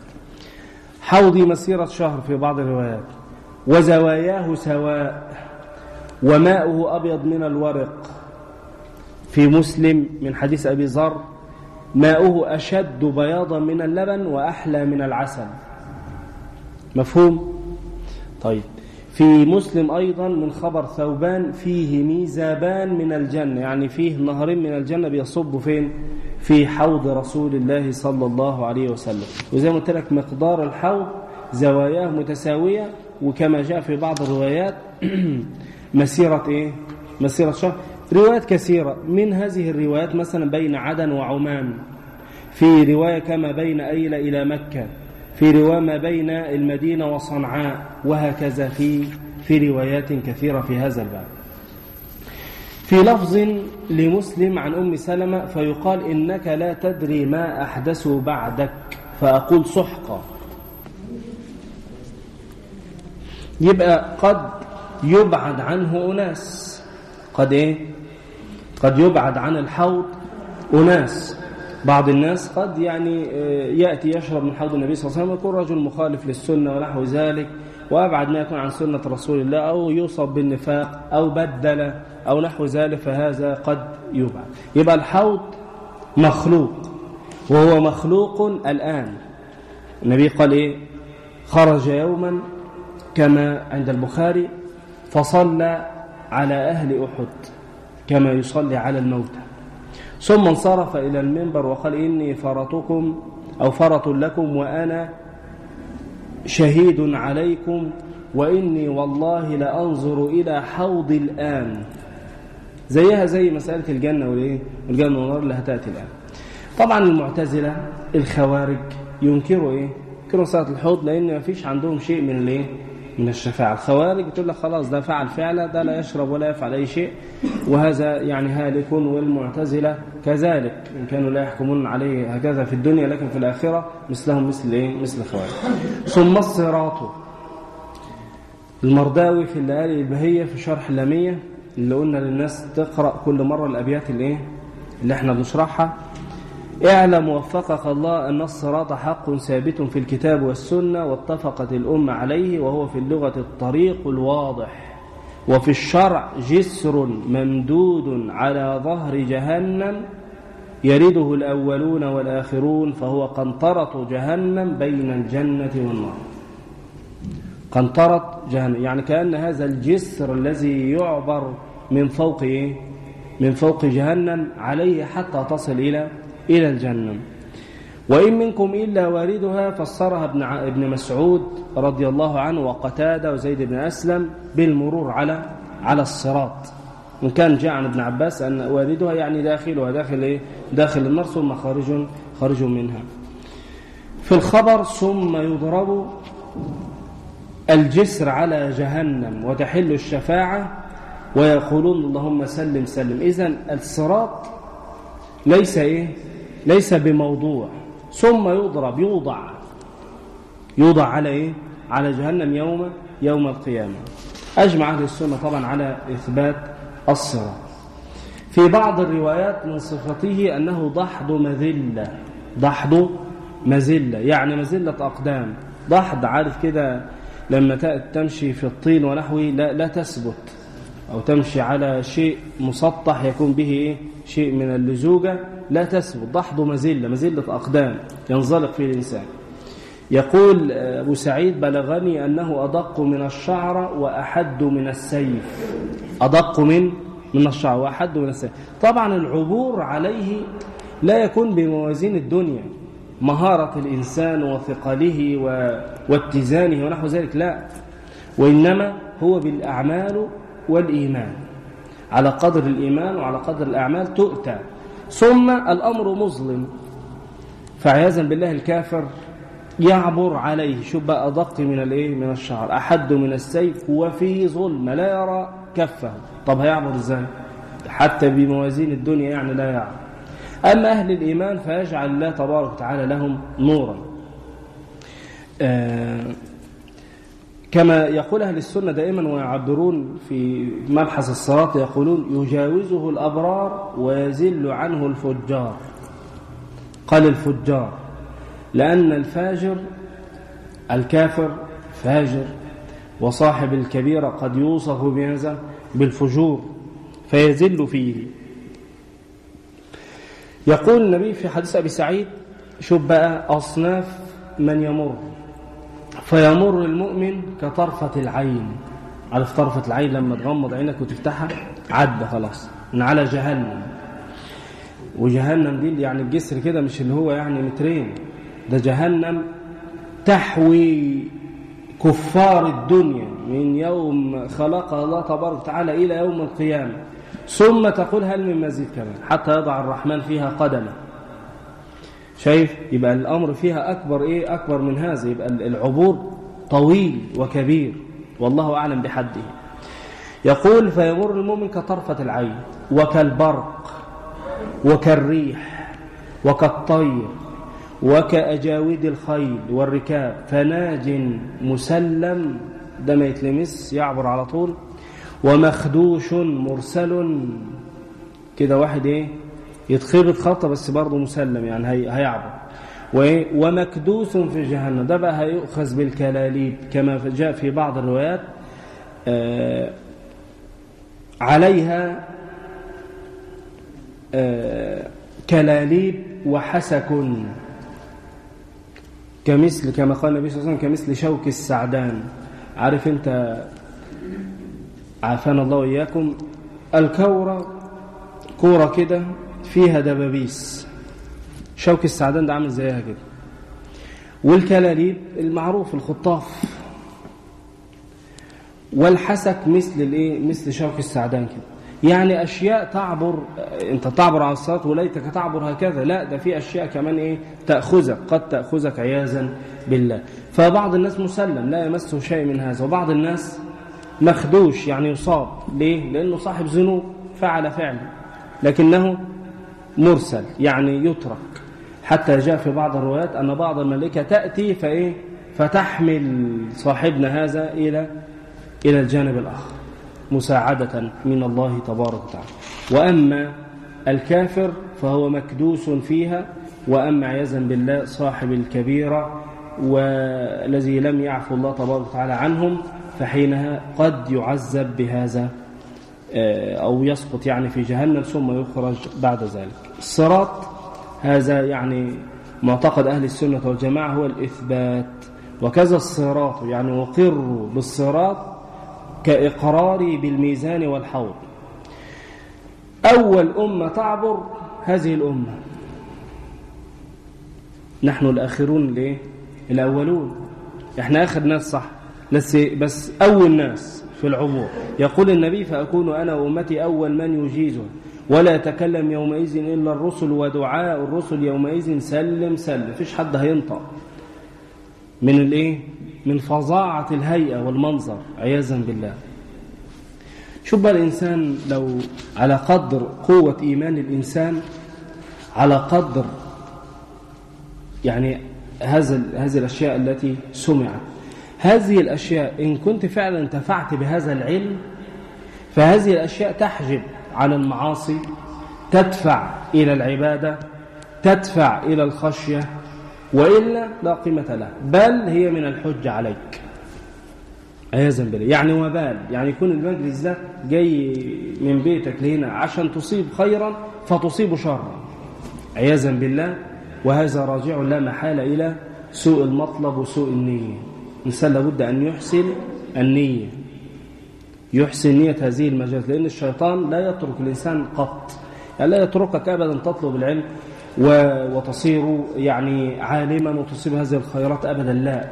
حوضي مسيرة شهر في بعض الروايات. وزواياه سواء وماؤه أبيض من الورق. في مسلم من حديث أبي ذر ماؤه أشد بياضا من اللبن وأحلى من العسل. مفهوم؟ طيب، في مسلم أيضا من خبر ثوبان فيه ميزابان من الجنة، يعني فيه نهرين من الجنة بيصب فين؟ في حوض رسول الله صلى الله عليه وسلم. وزي ما قلت لك مقدار الحوض زواياه متساوية، وكما جاء في بعض الروايات مسيرة إيه؟ مسيرة شهر. روايات كثيرة من هذه الروايات مثلا بين عدن وعمان، في رواية كما بين أيلة إلى مكة، في رواية ما بين المدينة وصنعاء، وهكذا في في روايات كثيرة في هذا الباب. في لفظ لمسلم عن أم سلمة فيقال إنك لا تدري ما أحدثوا بعدك فأقول سحقا. يبقى قد يبعد عنه أناس، قد إيه؟ قد يبعد عن الحوض أناس. بعض الناس قد يعني يأتي يشرب من حوض النبي صلى الله عليه وسلم ويكون رجل مخالف للسنة ونحو ذلك، وأبعد ما يكون عن سنة رسول الله، أو يوصف بالنفاق أو بدل أو نحو ذلك، فهذا قد يبعد. يبقى الحوض مخلوق، وهو مخلوق الآن. النبي قال إيه؟ خرج يوما كما عند البخاري فصلى على أهل أحد كما يصلي على الموتى، ثم انصرف إلى المنبر وقال إني فرطكم أو فرط لكم وأنا شهيد عليكم، وإني والله لأنظر إلى حوض الآن. زيها زي مسألة الجنة والإيه؟ والجنة والنار اللي هتأتي الآن. طبعا المعتزلة الخوارج ينكروا إيه؟ ينكروا صلاة الحوض، لأن ما فيش عندهم شيء من الإيه؟ من الشفاعة. الخوارج بتقول لك خلاص ده فعل فعله، ده لا يشرب ولا يفعل أي شيء، وهذا يعني هالك. والمعتزلة كذلك، إن كانوا لا يحكمون عليه هكذا في الدنيا، لكن في الآخرة مثلهم مثل إيه؟ مثل الخوارج. ثم الصراط. المرداوي في الليالي البهية في شرح اللامية اللي قلنا للناس تقرأ كل مرة الأبيات اللي إيه؟ اللي احنا بنشرحها. اعلم وفقك الله أن الصراط حق ثابت في الكتاب والسنة واتفقت الأمة عليه، وهو في اللغة الطريق الواضح، وفي الشرع جسر ممدود على ظهر جهنم يرده الأولون والآخرون، فهو قنطرة جهنم بين الجنة والنار. قنطرة جهنم يعني كأن هذا الجسر الذي يعبر من فوق إيه؟ من فوق جهنم عليه حتى تصل إلى إلى الجنة. وإن منكم إلا واردها، فسرها ابن ابن مسعود رضي الله عنه وقتادة وزيد بن أسلم بالمرور على على الصراط. وإن كان جاء عن ابن عباس أن واردها يعني داخلها داخل إيه؟ داخل النار ثم خارج خارج منها. في الخبر ثم يضرب الجسر على جهنم وتحل الشفاعة ويقولون اللهم سلم سلم. إذن الصراط ليس إيه؟ ليس بموضوع. ثم يضرب يوضع يوضع على إيه؟ على جهنم يوم يوم القيامة. أجمع أهل السنة طبعا على إثبات الصراط. في بعض الروايات من صفته أنه ضحض مذلة، ضحض مذلة يعني مذلة أقدام. ضحض عارف كده لما تمشي في الطين ونحوه لا, لا تثبت، أو تمشي على شيء مسطح يكون به إيه؟ شيء من اللزوجة لا تثبت. ضحض مذلة، مذلة أقدام ينزلق فيه الإنسان. يقول أبو سعيد بلغني أنه أدق من الشعر وأحد من السيف. أدق من من الشعر وأحد من السيف. طبعا العبور عليه لا يكون بموازين الدنيا، مهارة الإنسان وثقله واتزانه ونحو ذلك، لا، وإنما هو بالأعمال والإيمان. على قدر الإيمان وعلى قدر الأعمال تؤتى. ثم الأمر مظلم، فعياذا بالله الكافر يعبر عليه. شوف بقى أدق من الإيه؟ من الشعر، أحد من السيف، وفي ظلم لا يرى كفه. طب هيعبر إزاي؟ حتى بموازين الدنيا يعني لا يعبر. أما أهل الإيمان فيجعل الله تبارك وتعالى لهم نورا. آه كما يقول أهل السنة دائما ويعبرون في مبحث الصراط، يقولون يجاوزه الأبرار ويزل عنه الفجار. قال الفجار لأن الفاجر الكافر فاجر، وصاحب الكبيرة قد يوصف بهذا بالفجور فيزل فيه. يقول النبي في حديث أبي سعيد، شوف بقى أصناف من يمر، فيمر المؤمن كطرفة العين. عارف طرفة العين لما تغمض عينك وتفتحها عدى خلاص من على جهنم. وجهنم دي يعني الجسر كده مش اللي هو يعني مترين، ده جهنم تحوي كفار الدنيا من يوم خلق الله تبارك وتعالى إلى يوم القيامة. ثم تقول هل من مزيد كمان حتى يضع الرحمن فيها قدمه. شايف؟ يبقى الأمر فيها أكبر إيه؟ أكبر من هذا. يبقى العبور طويل وكبير والله أعلم بحده. يقول فيمر المؤمن كطرفة العين وكالبرق وكالريح وكالطير وكأجاود الخيل والركاب، فناج مسلم ده ما يتلمس يعبر على طول. ومخدوش مرسل كده واحد ايه يتخبط خطة بس برضه مسلم يعني هي هيعبر. ومكدوس في جهنم ده بقى هيؤخذ بالكلاليب كما جاء في بعض الروايات آه عليها آه كلاليب وحسك كمثل كما قال النبي صلى الله عليه وسلم كمثل شوك السعدان. عارف انت عافانا الله وإياكم الكورة كورة كده فيها دبابيس شوك السعدان ده عامل زيها كده. والكلاليب المعروف الخطاف. والحسك مثل الايه مثل شوك السعدان كده يعني اشياء تعبر انت تعبر على الصراط وليتك تعبر هكذا لا ده في اشياء كمان ايه تاخذك قد تاخذك عياذا بالله. فبعض الناس مسلم لا يمسه شيء من هذا وبعض الناس مخدوش يعني يصاب. ليه؟ لانه صاحب ذنوب فعل فعل لكنه مرسل يعني يترك. حتى جاء في بعض الروايات ان بعض الملائكه تاتي فايه فتحمل صاحبنا هذا الى الى الجانب الاخر مساعدة من الله تبارك وتعالى. وأما الكافر فهو مكدوس فيها. وأما عياذا بالله صاحب الكبيرة والذي لم يعفو الله تبارك وتعالى عنهم فحينها قد يعذب بهذا أو يسقط يعني في جهنم ثم يخرج بعد ذلك. الصراط هذا يعني معتقد أهل السنة والجماعة هو الإثبات. وكذا الصراط يعني وقر بالصراط كإقراري بالميزان والحوض. أول أمة تعبر هذه الأمة نحن الآخرون ليه؟ الأولون إحنا آخر ناس صح بس أول ناس في العبور. يقول النبي فأكون أنا وأمتي أول من يجيزه ولا يتكلم يومئذ إلا الرسل ودعاء الرسل يومئذ سلم سلم. فيش حد هينطق من الإيه؟ من فظاعة الهيئة والمنظر عياذا بالله. شوف بقى الإنسان لو على قدر قوة إيمان الإنسان على قدر يعني هذا هذه الأشياء التي سمعت. هذه الأشياء إن كنت فعلا انتفعت بهذا العلم فهذه الأشياء تحجب عن المعاصي تدفع إلى العبادة تدفع إلى الخشية وإلا لا قيمة له بل هي من الحج عليك عياذا بالله. يعني وبال يعني يكون المجلس ده جاي من بيتك لهنا عشان تصيب خيرا فتصيب شرا عياذا بالله. وهذا راجع لا محالة إلى سوء المطلب وسوء النية. الإنسان لابد أن يحسن النية يحسن نية هذه المجالس لأن الشيطان لا يترك الإنسان قط يعني لا يتركك أبدا تطلب العلم وتصير يعني عالما وتصيب هذه الخيرات أبدا لا.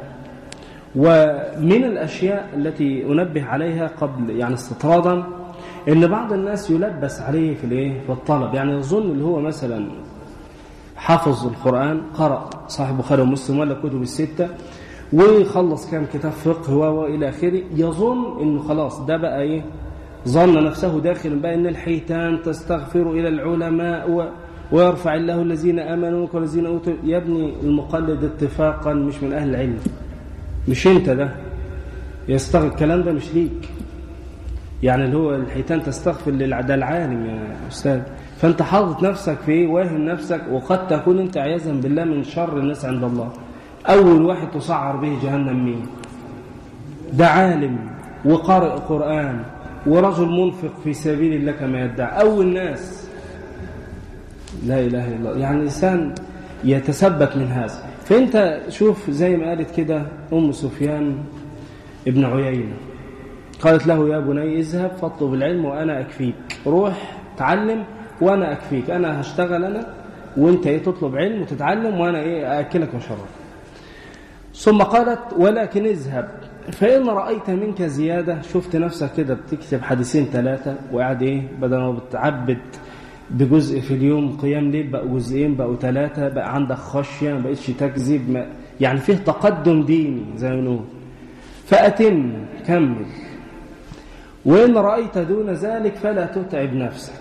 ومن الأشياء التي أنبه عليها قبل يعني استطرادا إن بعض الناس يلبس عليه في الايه في الطلب يعني يظن اللي هو مثلا حافظ القرآن قرأ صاحب بخاري ومسلم ولا كتب الستة ويخلص كام كتاب فقه وإلى آخره يظن إنه خلاص ده بقى إيه ظن نفسه داخل بقى إن الحيتان تستغفر إلى العلماء و ويرفع الله الذين آمنوا والذين أوتوا. يا ابني المقلد اتفاقا مش من أهل العلم مش انت ده يستغفر الكلام ده مش ليك يعني اللي هو الحيتان تستغفر للعدل العالم يا أستاذ. فأنت حاطط نفسك في واهم نفسك وقد تكون أنت عياذا بالله من شر الناس عند الله. أول واحد تسعر به جهنم مين؟ ده عالم وقارئ قرآن ورجل منفق في سبيل الله كما يدعي أول ناس. لا إله إلا الله يعني الإنسان يتثبت من هذا. فأنت شوف زي ما قالت كده أم سفيان ابن عيينة قالت له يا بني اذهب فاطلب العلم وأنا أكفيك. روح تعلم وأنا أكفيك أنا هشتغل أنا وأنت إيه تطلب علم وتتعلم وأنا إيه أكلك وشربك. ثم قالت ولكن اذهب فإن رأيت منك زيادة شفت نفسك كده بتكتب حديثين ثلاثة وقاعد إيه بدل ما بتعبد بجزء في اليوم قيام ليل بقى جزئين بقوا ثلاثة بقى عندك خشية ما بقتش تكذب ما يعني فيه تقدم ديني زي ما نقول فأتم كمل. وإن رأيت دون ذلك فلا تتعب نفسك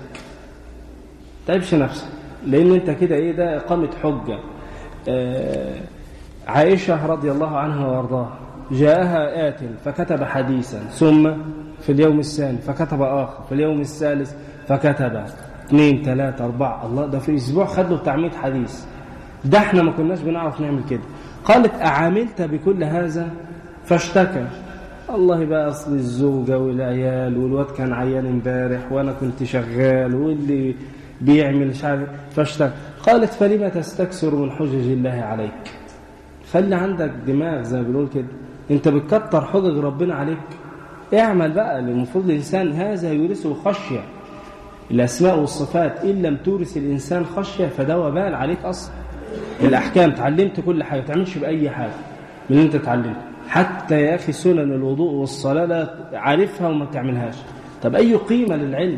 تعبش نفسك لأن أنت كده إيه ده إقامة حجة. آه عائشة رضي الله عنها وارضاها جاءها آت فكتب حديثا، ثم في اليوم الثاني فكتب آخر، في اليوم الثالث فكتب اثنين ثلاثة أربعة. الله، ده في أسبوع خد له بتاع مية حديث. ده احنا ما كناش بنعرف نعمل كده. قالت أعاملت بكل هذا؟ فاشتكى. الله بقى، أصل الزوجة والعيال والواد كان عيان امبارح وأنا كنت شغال واللي بيعمل مش عارف. فاشتكى. قالت فلما تستكثر من حجج الله عليك؟ خلي عندك دماغ زي ما بنقول كده، انت بتكتر حجج ربنا عليك. اعمل بقى. المفروض الإنسان هذا يورثه خشية. الأسماء والصفات إن لم تورث الإنسان خشية فده وبال عليك أصلا. الأحكام تعلمت كل حاجة، ما تعملش بأي حاجة من اللي انت تعلمته. حتى يا أخي سنن الوضوء والصلاة لا عارفها وما تعملهاش. طب أي قيمة للعلم؟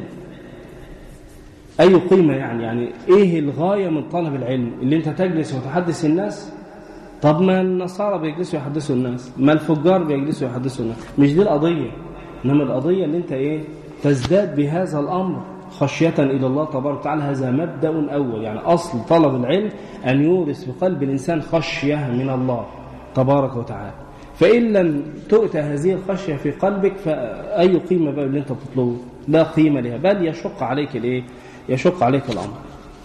أي قيمة يعني؟ يعني إيه الغاية من طلب العلم؟ اللي انت تجلس وتحدث الناس؟ طب ما النصارى بيجلسوا يحدثوا الناس، ما الفجار بيجلسوا يحدثوا الناس. مش دي القضية، إنما القضية اللي انت إيه تزداد بهذا الأمر خشية إلى الله تبارك وتعالى. هذا مبدأ أول، يعني أصل طلب العلم أن يورث في قلب الإنسان خشية من الله تبارك وتعالى. فإن لم تؤتى هذه الخشية في قلبك فأي قيمة بقى اللي أنت بتطلبه؟ لا قيمة لها، بل يشق عليك الإيه؟ يشق عليك الأمر.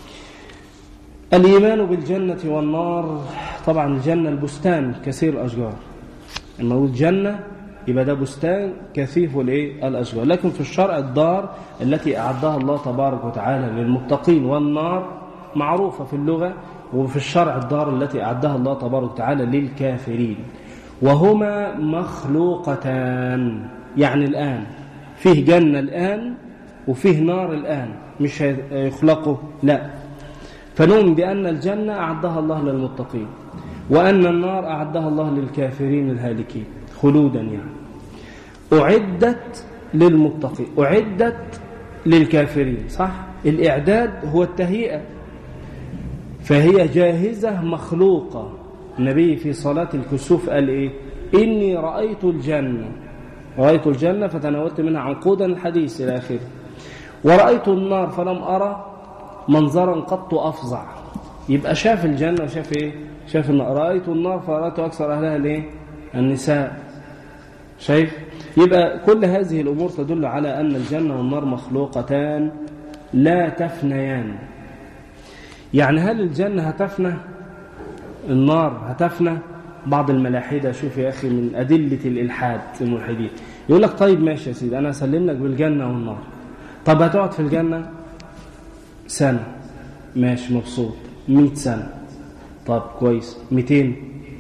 الإيمان بالجنة والنار. طبعا الجنة البستان كثير الأشجار، لما نقول جنة يبقى ده بستان كثيف الايه الاشجار. لكن في الشرع الدار التي اعدها الله تبارك وتعالى للمتقين، والنار معروفه في اللغه، وفي الشرع الدار التي اعدها الله تبارك وتعالى للكافرين. وهما مخلوقتان، يعني الان فيه جنه الان وفيه نار الان، مش هيخلقوا، لا. فنؤمن بان الجنه اعدها الله للمتقين، وان النار اعدها الله للكافرين الهالكين خلودا. يعني أعدت للمتقين، أعدت للكافرين، صح؟ الإعداد هو التهيئة، فهي جاهزة مخلوقة. النبي في صلاة الكسوف قال إيه؟ إني رأيت الجنة، رأيت الجنة فتناولت منها عنقودا، الحديث إلى آخره. ورأيت النار فلم أرى منظرا قط أفظع. يبقى شاف الجنة وشاف إيه؟ شاف النار. رأيت النار فرأيت أكثر أهلها ليه؟ النساء. شايف؟ يبقى كل هذه الأمور تدل على أن الجنة والنار مخلوقتان لا تفنيان. يعني هل الجنة هتفنى؟ النار هتفنى؟ بعض الملاحدة، شوف يا أخي من أدلة الإلحاد الملحدين، يقول لك طيب ماشي يا سيدي، أنا أسلم لك بالجنة والنار. طب هتقعد في الجنة سنة، ماشي مبسوط. مئة سنة، طب كويس. مئتين،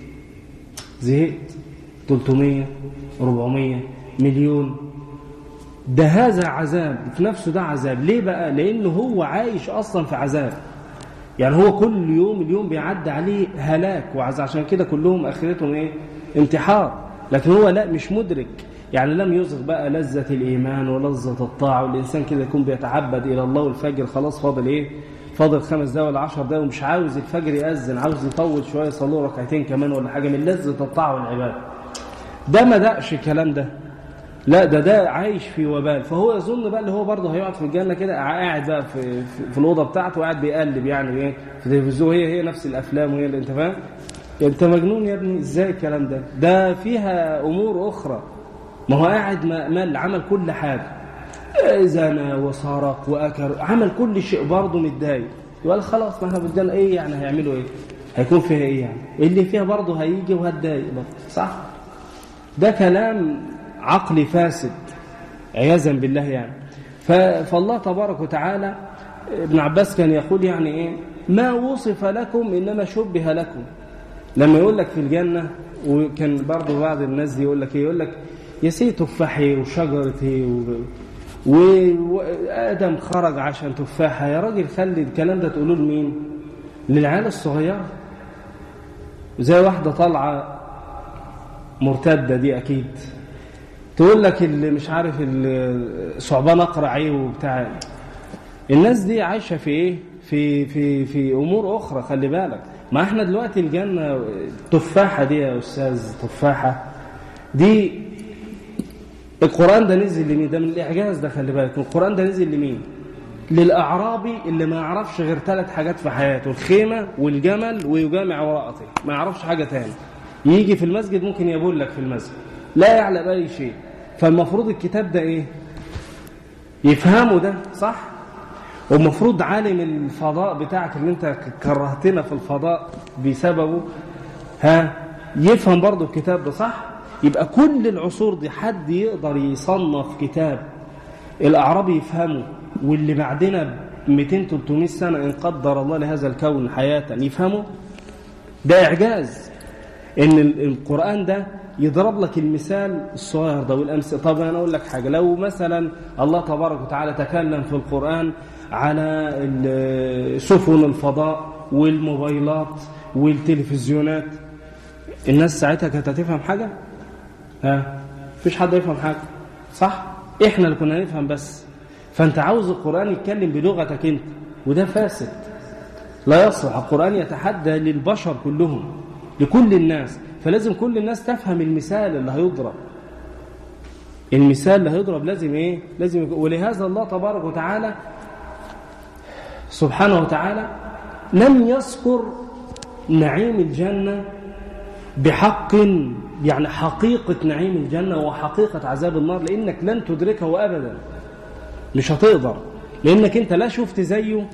زهقت. ثلاثمية، أربعمية، مليون. ده هذا عذاب في نفسه، ده عذاب. ليه بقى؟ لأنه هو عايش أصلا في عذاب. يعني هو كل يوم اليوم بيعدي عليه هلاك وعذاب، عشان كده كلهم آخرتهم إيه؟ انتحار. لكن هو لا، مش مدرك، يعني لم يذق بقى لذة الإيمان ولذة الطاعة. والإنسان كده يكون بيتعبد إلى الله، والفجر خلاص فاضل إيه؟ فاضل خمس دقايق ولا عشر دقايق، ومش عاوز الفجر يأذن، عاوز يطول شوية، يصلوا ركعتين كمان ولا حاجة من لذة الطاعة والعبادة. ده ما دقش الكلام ده، لا، ده ده عايش في وبال. فهو يظن بقى اللي هو برضه هيقعد في الجنة كده، قاعد بقى في, في, في الأوضة بتاعته وقاعد بيقلب يعني ايه في التلفزيون، هي هي نفس الأفلام، وهي اللي انت فاهم. انت مجنون يا ابني، ازاي الكلام ده؟ ده فيها أمور أخرى. ما هو قاعد مال، عمل كل حاجة، زنا وسرق وأكل، عمل كل شيء، برضه متضايق. يقول خلاص ما احنا في الجنة، ايه يعني هيعملوا ايه؟ هيكون فيها ايه يعني؟ اللي فيها برضه هيجي وهتضايق برضه، صح؟ ده كلام عقلي فاسد عياذا بالله يعني. فالله تبارك وتعالى، ابن عباس كان يقول يعني ايه؟ ما وصف لكم انما شبه لكم. لما يقول لك في الجنة، وكان برضه بعض الناس دي يقول لك ايه؟ يقول لك يا سيدي تفاحي وشجرتي وآدم خرج عشان تفاحة. يا راجل خلي الكلام ده تقولوه لمين؟ للعيال الصغيرة. زي واحدة طالعة مرتدة دي أكيد تقول لك اللي مش عارف الصعبان أقرع ايه وبتاع. الناس دي عايشة في ايه؟ في في في أمور أخرى. خلي بالك، ما احنا دلوقتي الجنة تفاحة دي يا أستاذ، تفاحة دي القرآن ده نزل لمين؟ ده من الإعجاز ده. خلي بالك، القرآن ده نزل لمين؟ للأعرابي اللي ما يعرفش غير ثلاث حاجات في حياته: الخيمة والجمل ويجامع وراءته، ما يعرفش حاجة تاني. يجي في المسجد ممكن يقول لك في المسجد لا يعلم أي شيء. فالمفروض الكتاب ده إيه؟ يفهمه ده صح؟ ومفروض عالم الفضاء بتاعك اللي انت كرهتنا في الفضاء بسببه ها يفهم برضه الكتاب ده صح. يبقى كل العصور دي حد يقدر يصنف كتاب الأعرابي يفهمه واللي بعدنا مئتين ثلاثمائة سنة إن قدر الله لهذا الكون حياة يفهمه؟ ده إعجاز إن القرآن ده يضرب لك المثال الصغير ده والأمثلة. طب أنا أقول لك حاجة، لو مثلا الله تبارك وتعالى تكلم في القرآن على سفن الفضاء والموبايلات والتلفزيونات، الناس ساعتها كانت هتفهم حاجة؟ ها مفيش حد يفهم حاجة صح؟ إحنا اللي كنا نفهم بس. فأنت عاوز القرآن يتكلم بلغتك أنت، وده فاسد لا يصلح. القرآن يتحدى للبشر كلهم لكل الناس، فلازم كل الناس تفهم المثال اللي هيضرب. المثال اللي هيضرب لازم ايه؟ لازم يكون. ولهذا الله تبارك وتعالى سبحانه وتعالى لم يذكر نعيم الجنة بحق، يعني حقيقة نعيم الجنة وحقيقة عذاب النار، لأنك لن تدركه أبدا، مش هتقدر، لأنك أنت لا شفت زيه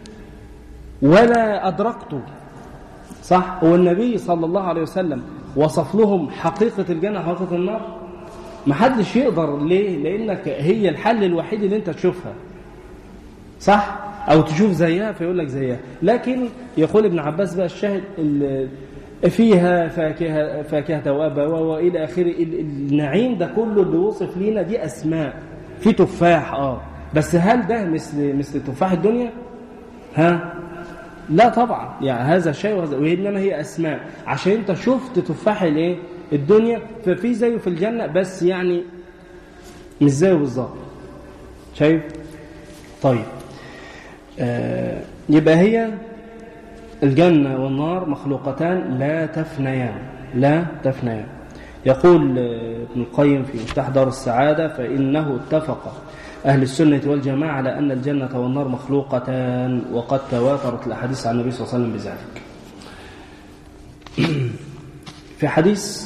ولا أدركته صح. هو النبي صلى الله عليه وسلم وصف لهم حقيقة الجنة وحقيقة النار؟ محدش يقدر. ليه؟ لأنك هي الحل الوحيد اللي أنت تشوفها صح، أو تشوف زيها فيقول لك زيها. لكن يقول ابن عباس بقى الشاهد فيها فاكهة فاكهة وأبا وإلى آخره. النعيم ده كله اللي وصف لينا دي أسماء. في تفاح آه بس هل ده مثل مثل تفاح الدنيا؟ ها لا طبعا، يعني هذا شيء وهذا، وإنما هي أسماء. عشان أنت شفت تفاح الايه الدنيا، ففي زيه في الجنة بس يعني مش زيه بالظبط. شايف؟ طيب آه يبقى هي الجنة والنار مخلوقتان لا تفنيان، لا تفنيان. يقول ابن القيم في مفتاح دار السعادة: فإنه اتفق أهل السنة والجماعة على أن الجنة والنار مخلوقتان، وقد تواترت الأحاديث عن النبي صلى الله عليه وسلم بذلك. في حديث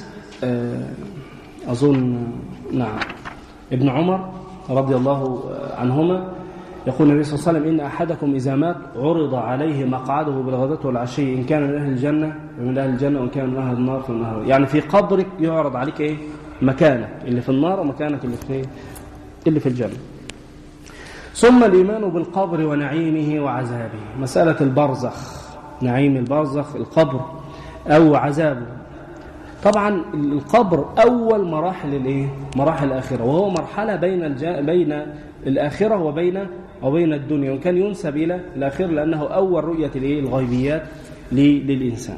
أظن نعم ابن عمر رضي الله عنهما يقول النبي صلى الله عليه وسلم: إن أحدكم إذا مات عرض عليه مقعده بالغداة والعشي، إن كان من أهل الجنة من أهل الجنة وإن كان من أهل النار في النار. يعني في قبرك يعرض عليك إيه؟ مكانك اللي في النار ومكانك اللي في اللي في الجنة. ثم الإيمان بالقبر ونعيمه وعذابه. مسألة البرزخ، نعيم البرزخ القبر أو عذابه. طبعا القبر أول مراحل الإيه؟ مراحل الآخرة، وهو مرحلة بين الج... بين الآخرة وبين وبين الدنيا، وكان ينسب إلى الآخرة لأنه أول رؤية الإيه؟ الغيبيات للإنسان.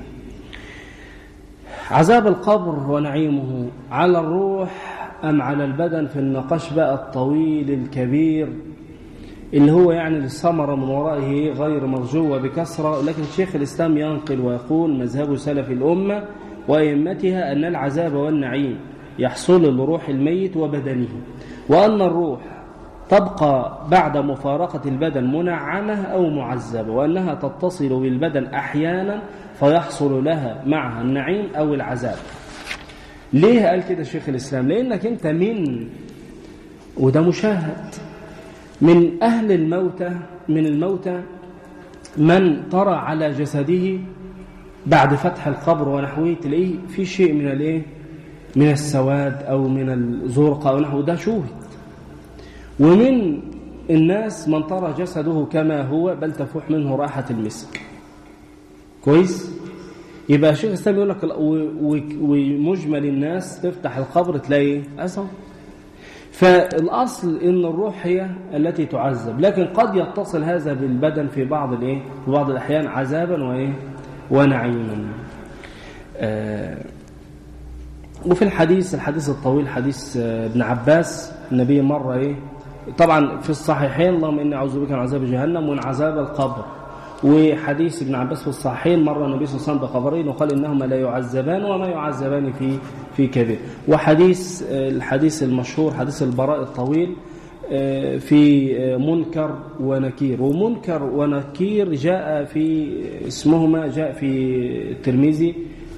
عذاب القبر ونعيمه على الروح أم على البدن؟ في النقاش بقى الطويل الكبير اللي هو يعني الثمرة من ورائه غير مرجوة بكثرة. لكن شيخ الإسلام ينقل ويقول: مذهب سلف الأمة وأئمتها أن العذاب والنعيم يحصل لروح الميت وبدنه، وأن الروح تبقى بعد مفارقة البدن منعمة أو معذبة، وأنها تتصل بالبدن أحيانا فيحصل لها معها النعيم أو العذاب. ليه قال كده شيخ الإسلام؟ لأنك أنت من، وده مشاهد، من أهل الموتى من الموتى من ترى على جسده بعد فتح القبر ونحوه تلاقيه في شيء من الايه من السواد أو من الزرقة أو نحوه، ده شوهد. ومن الناس من ترى جسده كما هو بل تفوح منه رائحة المسك. كويس؟ يبقى شيخ الإسلام يقول لك ومجمل الناس تفتح القبر تلاقي أسر. فالأصل إن الروح هي التي تعذب، لكن قد يتصل هذا بالبدن في بعض الإيه في بعض الأحيان عذابا وإيه ونعيما. آه وفي الحديث الحديث الطويل حديث ابن عباس، النبي مرة إيه طبعا في الصحيحين: اللهم إني أعوذ بك من عذاب جهنم ومن عذاب القبر. وحديث ابن عباس في الصحيحين: مر النبي صلى الله عليه وسلم بقبرين وقال إنهما لا يعذبان وما يعذبان في في كبير. وحديث الحديث المشهور حديث البراء الطويل في منكر ونكير. ومنكر ونكير جاء في اسمهما جاء في الترمذي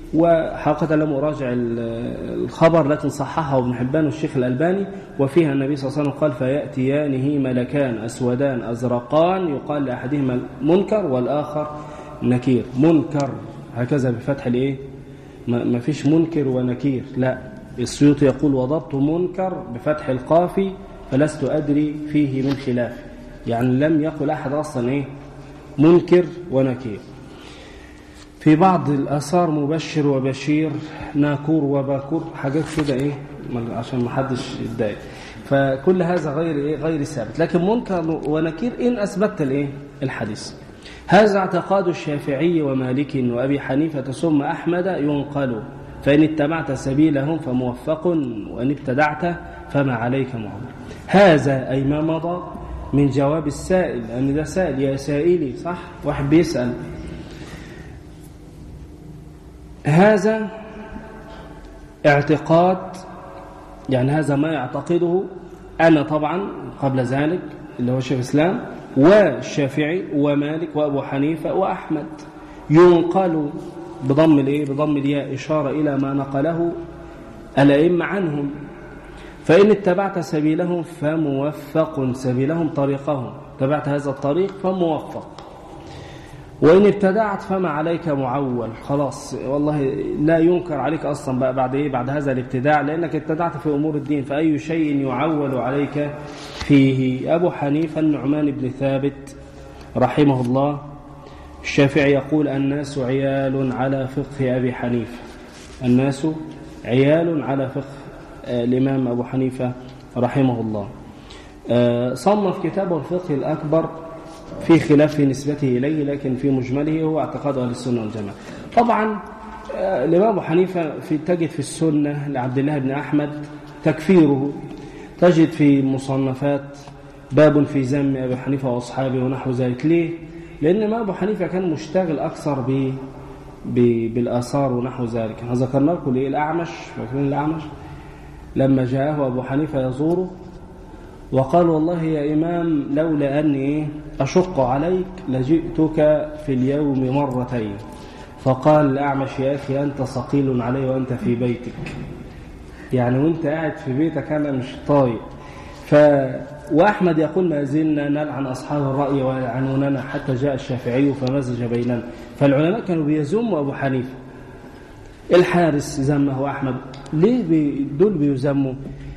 وحقيقة لم أراجع الخبر لكن صححه ابن حبان والشيخ الألباني، وفيها النبي صلى الله عليه وسلم قال فيأتيانه ملكان أسودان أزرقان يقال لأحدهما منكر والآخر نكير. منكر هكذا بفتح الإيه، ما فيش منكر ونكير، لا، السيوطي يقول وضبط منكر بفتح القاف فلست أدري فيه من خلاف، يعني لم يقل أحد أصلا إيه منكر ونكير. في بعض الآثار مبشر وبشير، ناكور وباكور، حاجات كده إيه عشان ما حدش يتضايق. فكل هذا غير إيه غير ثابت، لكن منكر ونكير إن أثبتت الإيه الحديث. هذا اعتقاد الشافعي ومالك وأبي حنيفة ثم أحمد ينقل، فإن اتبعت سبيلهم فموفق وإن ابتدعت فما عليك معول. هذا أي ما مضى من جواب السائل، أن ده سائل يا سائلي، صح، واحد بيسأل. هذا اعتقاد، يعني هذا ما يعتقده أنا طبعا قبل ذلك اللي هو شيخ الإسلام والشافعي ومالك وأبو حنيفة وأحمد، ينقل بضم الايه بضم الياء إشارة إلى ما نقله الأئمة عنهم. فإن اتبعت سبيلهم فموفق، سبيلهم طريقهم، اتبعت هذا الطريق فموفق، وإن ابتدعت فما عليك معول، خلاص والله لا ينكر عليك أصلا بقى بعد إيه بعد هذا الابتداع، لأنك ابتدعت في أمور الدين، فأي شيء يعول عليك فيه. أبو حنيفة النعمان بن ثابت رحمه الله. الشافعي يقول الناس عيال على فقه أبي حنيفة، الناس عيال على فقه الإمام أبو حنيفة رحمه الله. صنف كتابه الفقه الأكبر في خلاف نسبته إليه، لكن في مجمله هو اعتقاد أهل السنة والجماعة. طبعا الإمام أبو حنيفة في تجد في السنة لعبد الله بن أحمد تكفيره، تجد في مصنفات باب في ذم أبي حنيفة وأصحابه ونحو ذلك. ليه؟ لأن الإمام أبو حنيفة كان مشتغل أكثر ب بالآثار ونحو ذلك. ذكرنا لكم ليه الأعمش، فاكرين الأعمش لما جاءه أبو حنيفة يزوره وقال والله يا إمام لولا أني أشق عليك لجئتك في اليوم مرتين، فقال الأعمش يا أخي أنت ثقيل علي وأنت في بيتك، يعني وأنت قاعد في بيتك أنا مش طايق. ف وأحمد يقول ما زلنا نلعن أصحاب الرأي ويلعنوننا حتى جاء الشافعي فمزج بيننا. فالعلماء كانوا بيذموا أبو حنيفة. الحارس ذمه أحمد، ليه بي دول بيذموا؟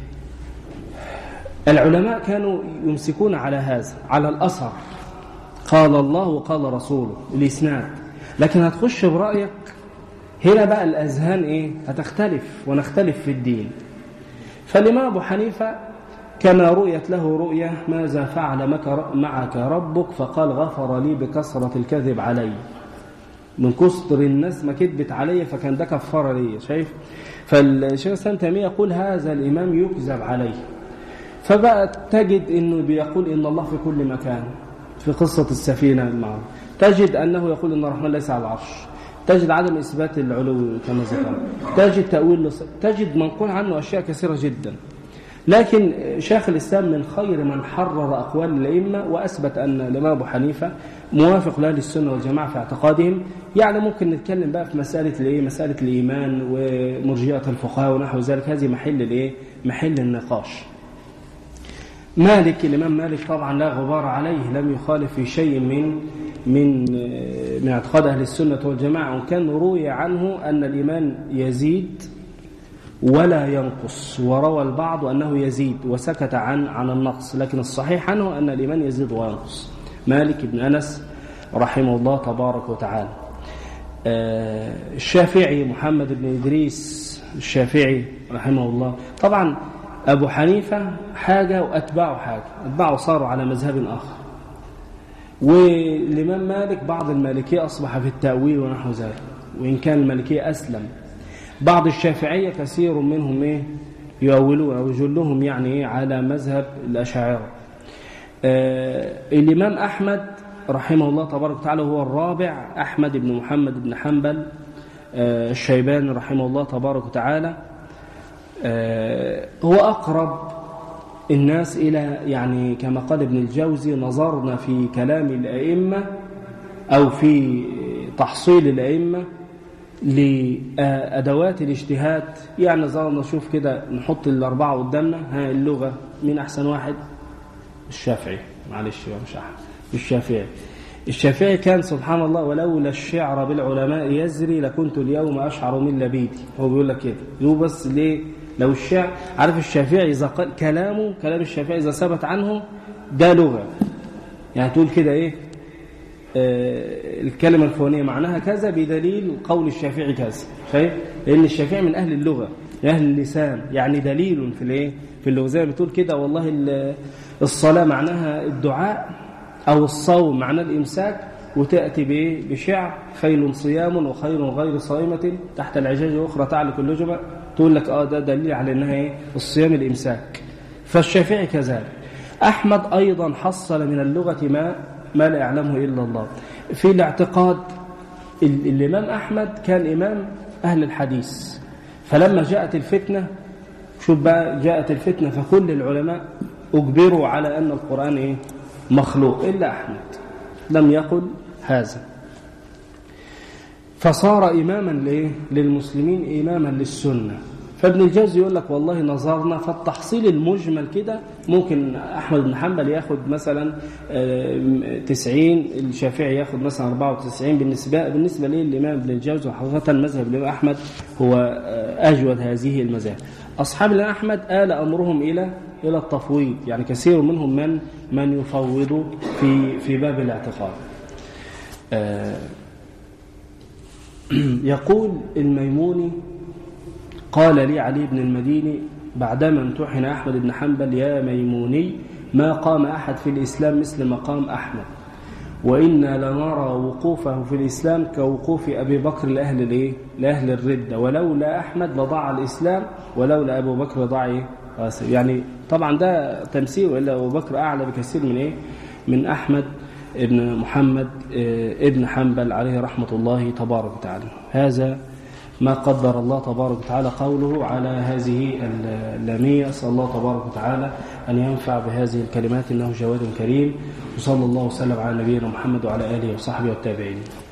العلماء كانوا يمسكون على هذا، على الأثر، قال الله وقال رسوله، الإسناد. لكن هتخش برأيك هنا بقى الأذهان إيه؟ هتختلف ونختلف في الدين. فالإمام أبو حنيفة كما رؤيت له رؤية ماذا فعل معك ربك، فقال غفر لي بكثرة الكذب علي، من كثر الناس ما كذبت علي فكان ده كفارة لي. شايف؟ فالشيخ الإسلام تيمية يقول هذا الإمام يكذب عليه. فبقى تجد انه بيقول ان الله في كل مكان، في قصة السفينة المعروف تجد انه يقول ان الرحمن ليس على العرش، تجد عدم اثبات العلو كما ذكرنا، تجد تأويل، تجد منقول عنه اشياء كثيرة جدا. لكن شيخ الاسلام من خير من حرر اقوال الائمه واثبت ان الامام ابو حنيفه موافق لاهل السنه والجماعه في اعتقادهم. يعني ممكن نتكلم بقى في مساله الايه مساله الايمان ومرجئه الفقهاء ونحو ذلك، هذه محل الايه محل النقاش. مالك، الإمام مالك طبعا لا غبار عليه، لم يخالف في شيء من من من اعتقاد أهل السنة والجماعة، وكان روي عنه أن الإيمان يزيد ولا ينقص، وروى البعض أنه يزيد وسكت عن عن النقص، لكن الصحيح عنه أن الإيمان يزيد وينقص. مالك بن أنس رحمه الله تبارك وتعالى. الشافعي محمد بن إدريس الشافعي رحمه الله. طبعا أبو حنيفة حاجة وأتباعه حاجة، أتباعه صاروا على مذهب آخر. والإمام مالك بعض المالكية أصبح في التأويل ونحو ذلك، وإن كان المالكية أسلم. بعض الشافعية كثير منهم إيه يؤولون أو جلهم يعني إيه على مذهب الأشاعرة. آه الإمام أحمد رحمه الله تبارك وتعالى هو الرابع، أحمد بن محمد بن حنبل آه الشيباني رحمه الله تبارك وتعالى. آه هو أقرب الناس إلى، يعني كما قال ابن الجوزي، نظرنا في كلام الأئمة أو في تحصيل الأئمة لأدوات الاجتهاد. يعني ظلنا نشوف كده، نحط الأربعة قدامنا، ها اللغة مين أحسن واحد؟ الشافعي، معلش مش أحد، الشافعي. الشافعي كان سبحان الله ولولا الشعر بالعلماء يزري لكنت اليوم أشعر من لبيدي. هو بيقول لك كده، يقول بس ليه؟ لو الشعر، عارف الشافعي إذا قال كلامه، كلام الشافعي إذا ثبت عنه ده لغة، يعني تقول كده إيه آه الكلمة الفلانية معناها كذا بدليل قول الشافعي كذا، شايف؟ لأن الشافعي من أهل اللغة، من أهل اللسان، يعني دليل في الإيه؟ في اللغة. زي ما بتقول كده والله الصلاة معناها الدعاء، أو الصوم معناه الإمساك، وتأتي بإيه؟ بشعر خيل صيام وخير غير صائمة تحت العجاج أخرى تعلق اللجمة، تقول لك آه ده دليل على أنها إيه؟ الصيام الإمساك. فالشافعي كذلك. أحمد أيضا حصل من اللغة ما ما لا يعلمه إلا الله. في الاعتقاد الإمام أحمد كان إمام أهل الحديث، فلما جاءت الفتنة، شوف بقى، جاءت الفتنة فكل العلماء أجبروا على أن القرآن إيه؟ مخلوق، إلا أحمد لم يقل هذا، فصار إماما ليه؟ للمسلمين، إماما للسنة. فابن الجوزي يقول لك والله نظرنا فالتحصيل المجمل كده ممكن أحمد بن حنبل ياخد مثلا تسعين، الشافعي ياخد مثلا أربعة وتسعين. بالنسبة بالنسبة ليه الإمام ابن الجوزي وحقيقة مذهب الإمام أحمد هو أجود هذه المذاهب. أصحاب الإمام أحمد آل أمرهم إلى إلى التفويض، يعني كثير منهم من من يفوض في في باب الاعتقاد. يقول الميموني قال لي علي بن المديني بعدما امتحن أحمد بن حنبل: يا ميموني، ما قام أحد في الإسلام مثل مقام أحمد، وإنا لنرى وقوفه في الإسلام كوقوف أبي بكر لأهل الإيه؟ لأهل الردة، ولولا أحمد لضاع الإسلام، ولولا أبو بكر ضاع إيه؟ يعني طبعا ده تمثيل، وإلا أبو بكر أعلى بكثير من إيه؟ من أحمد ابن محمد ابن حنبل عليه رحمة الله تبارك وتعالى. هذا ما قدر الله تبارك وتعالى قوله على هذه اللامية. أسأل الله تبارك وتعالى أن ينفع بهذه الكلمات، إنه جواد كريم. وصلى الله وسلم على نبينا محمد وعلى آله وصحبه والتابعين.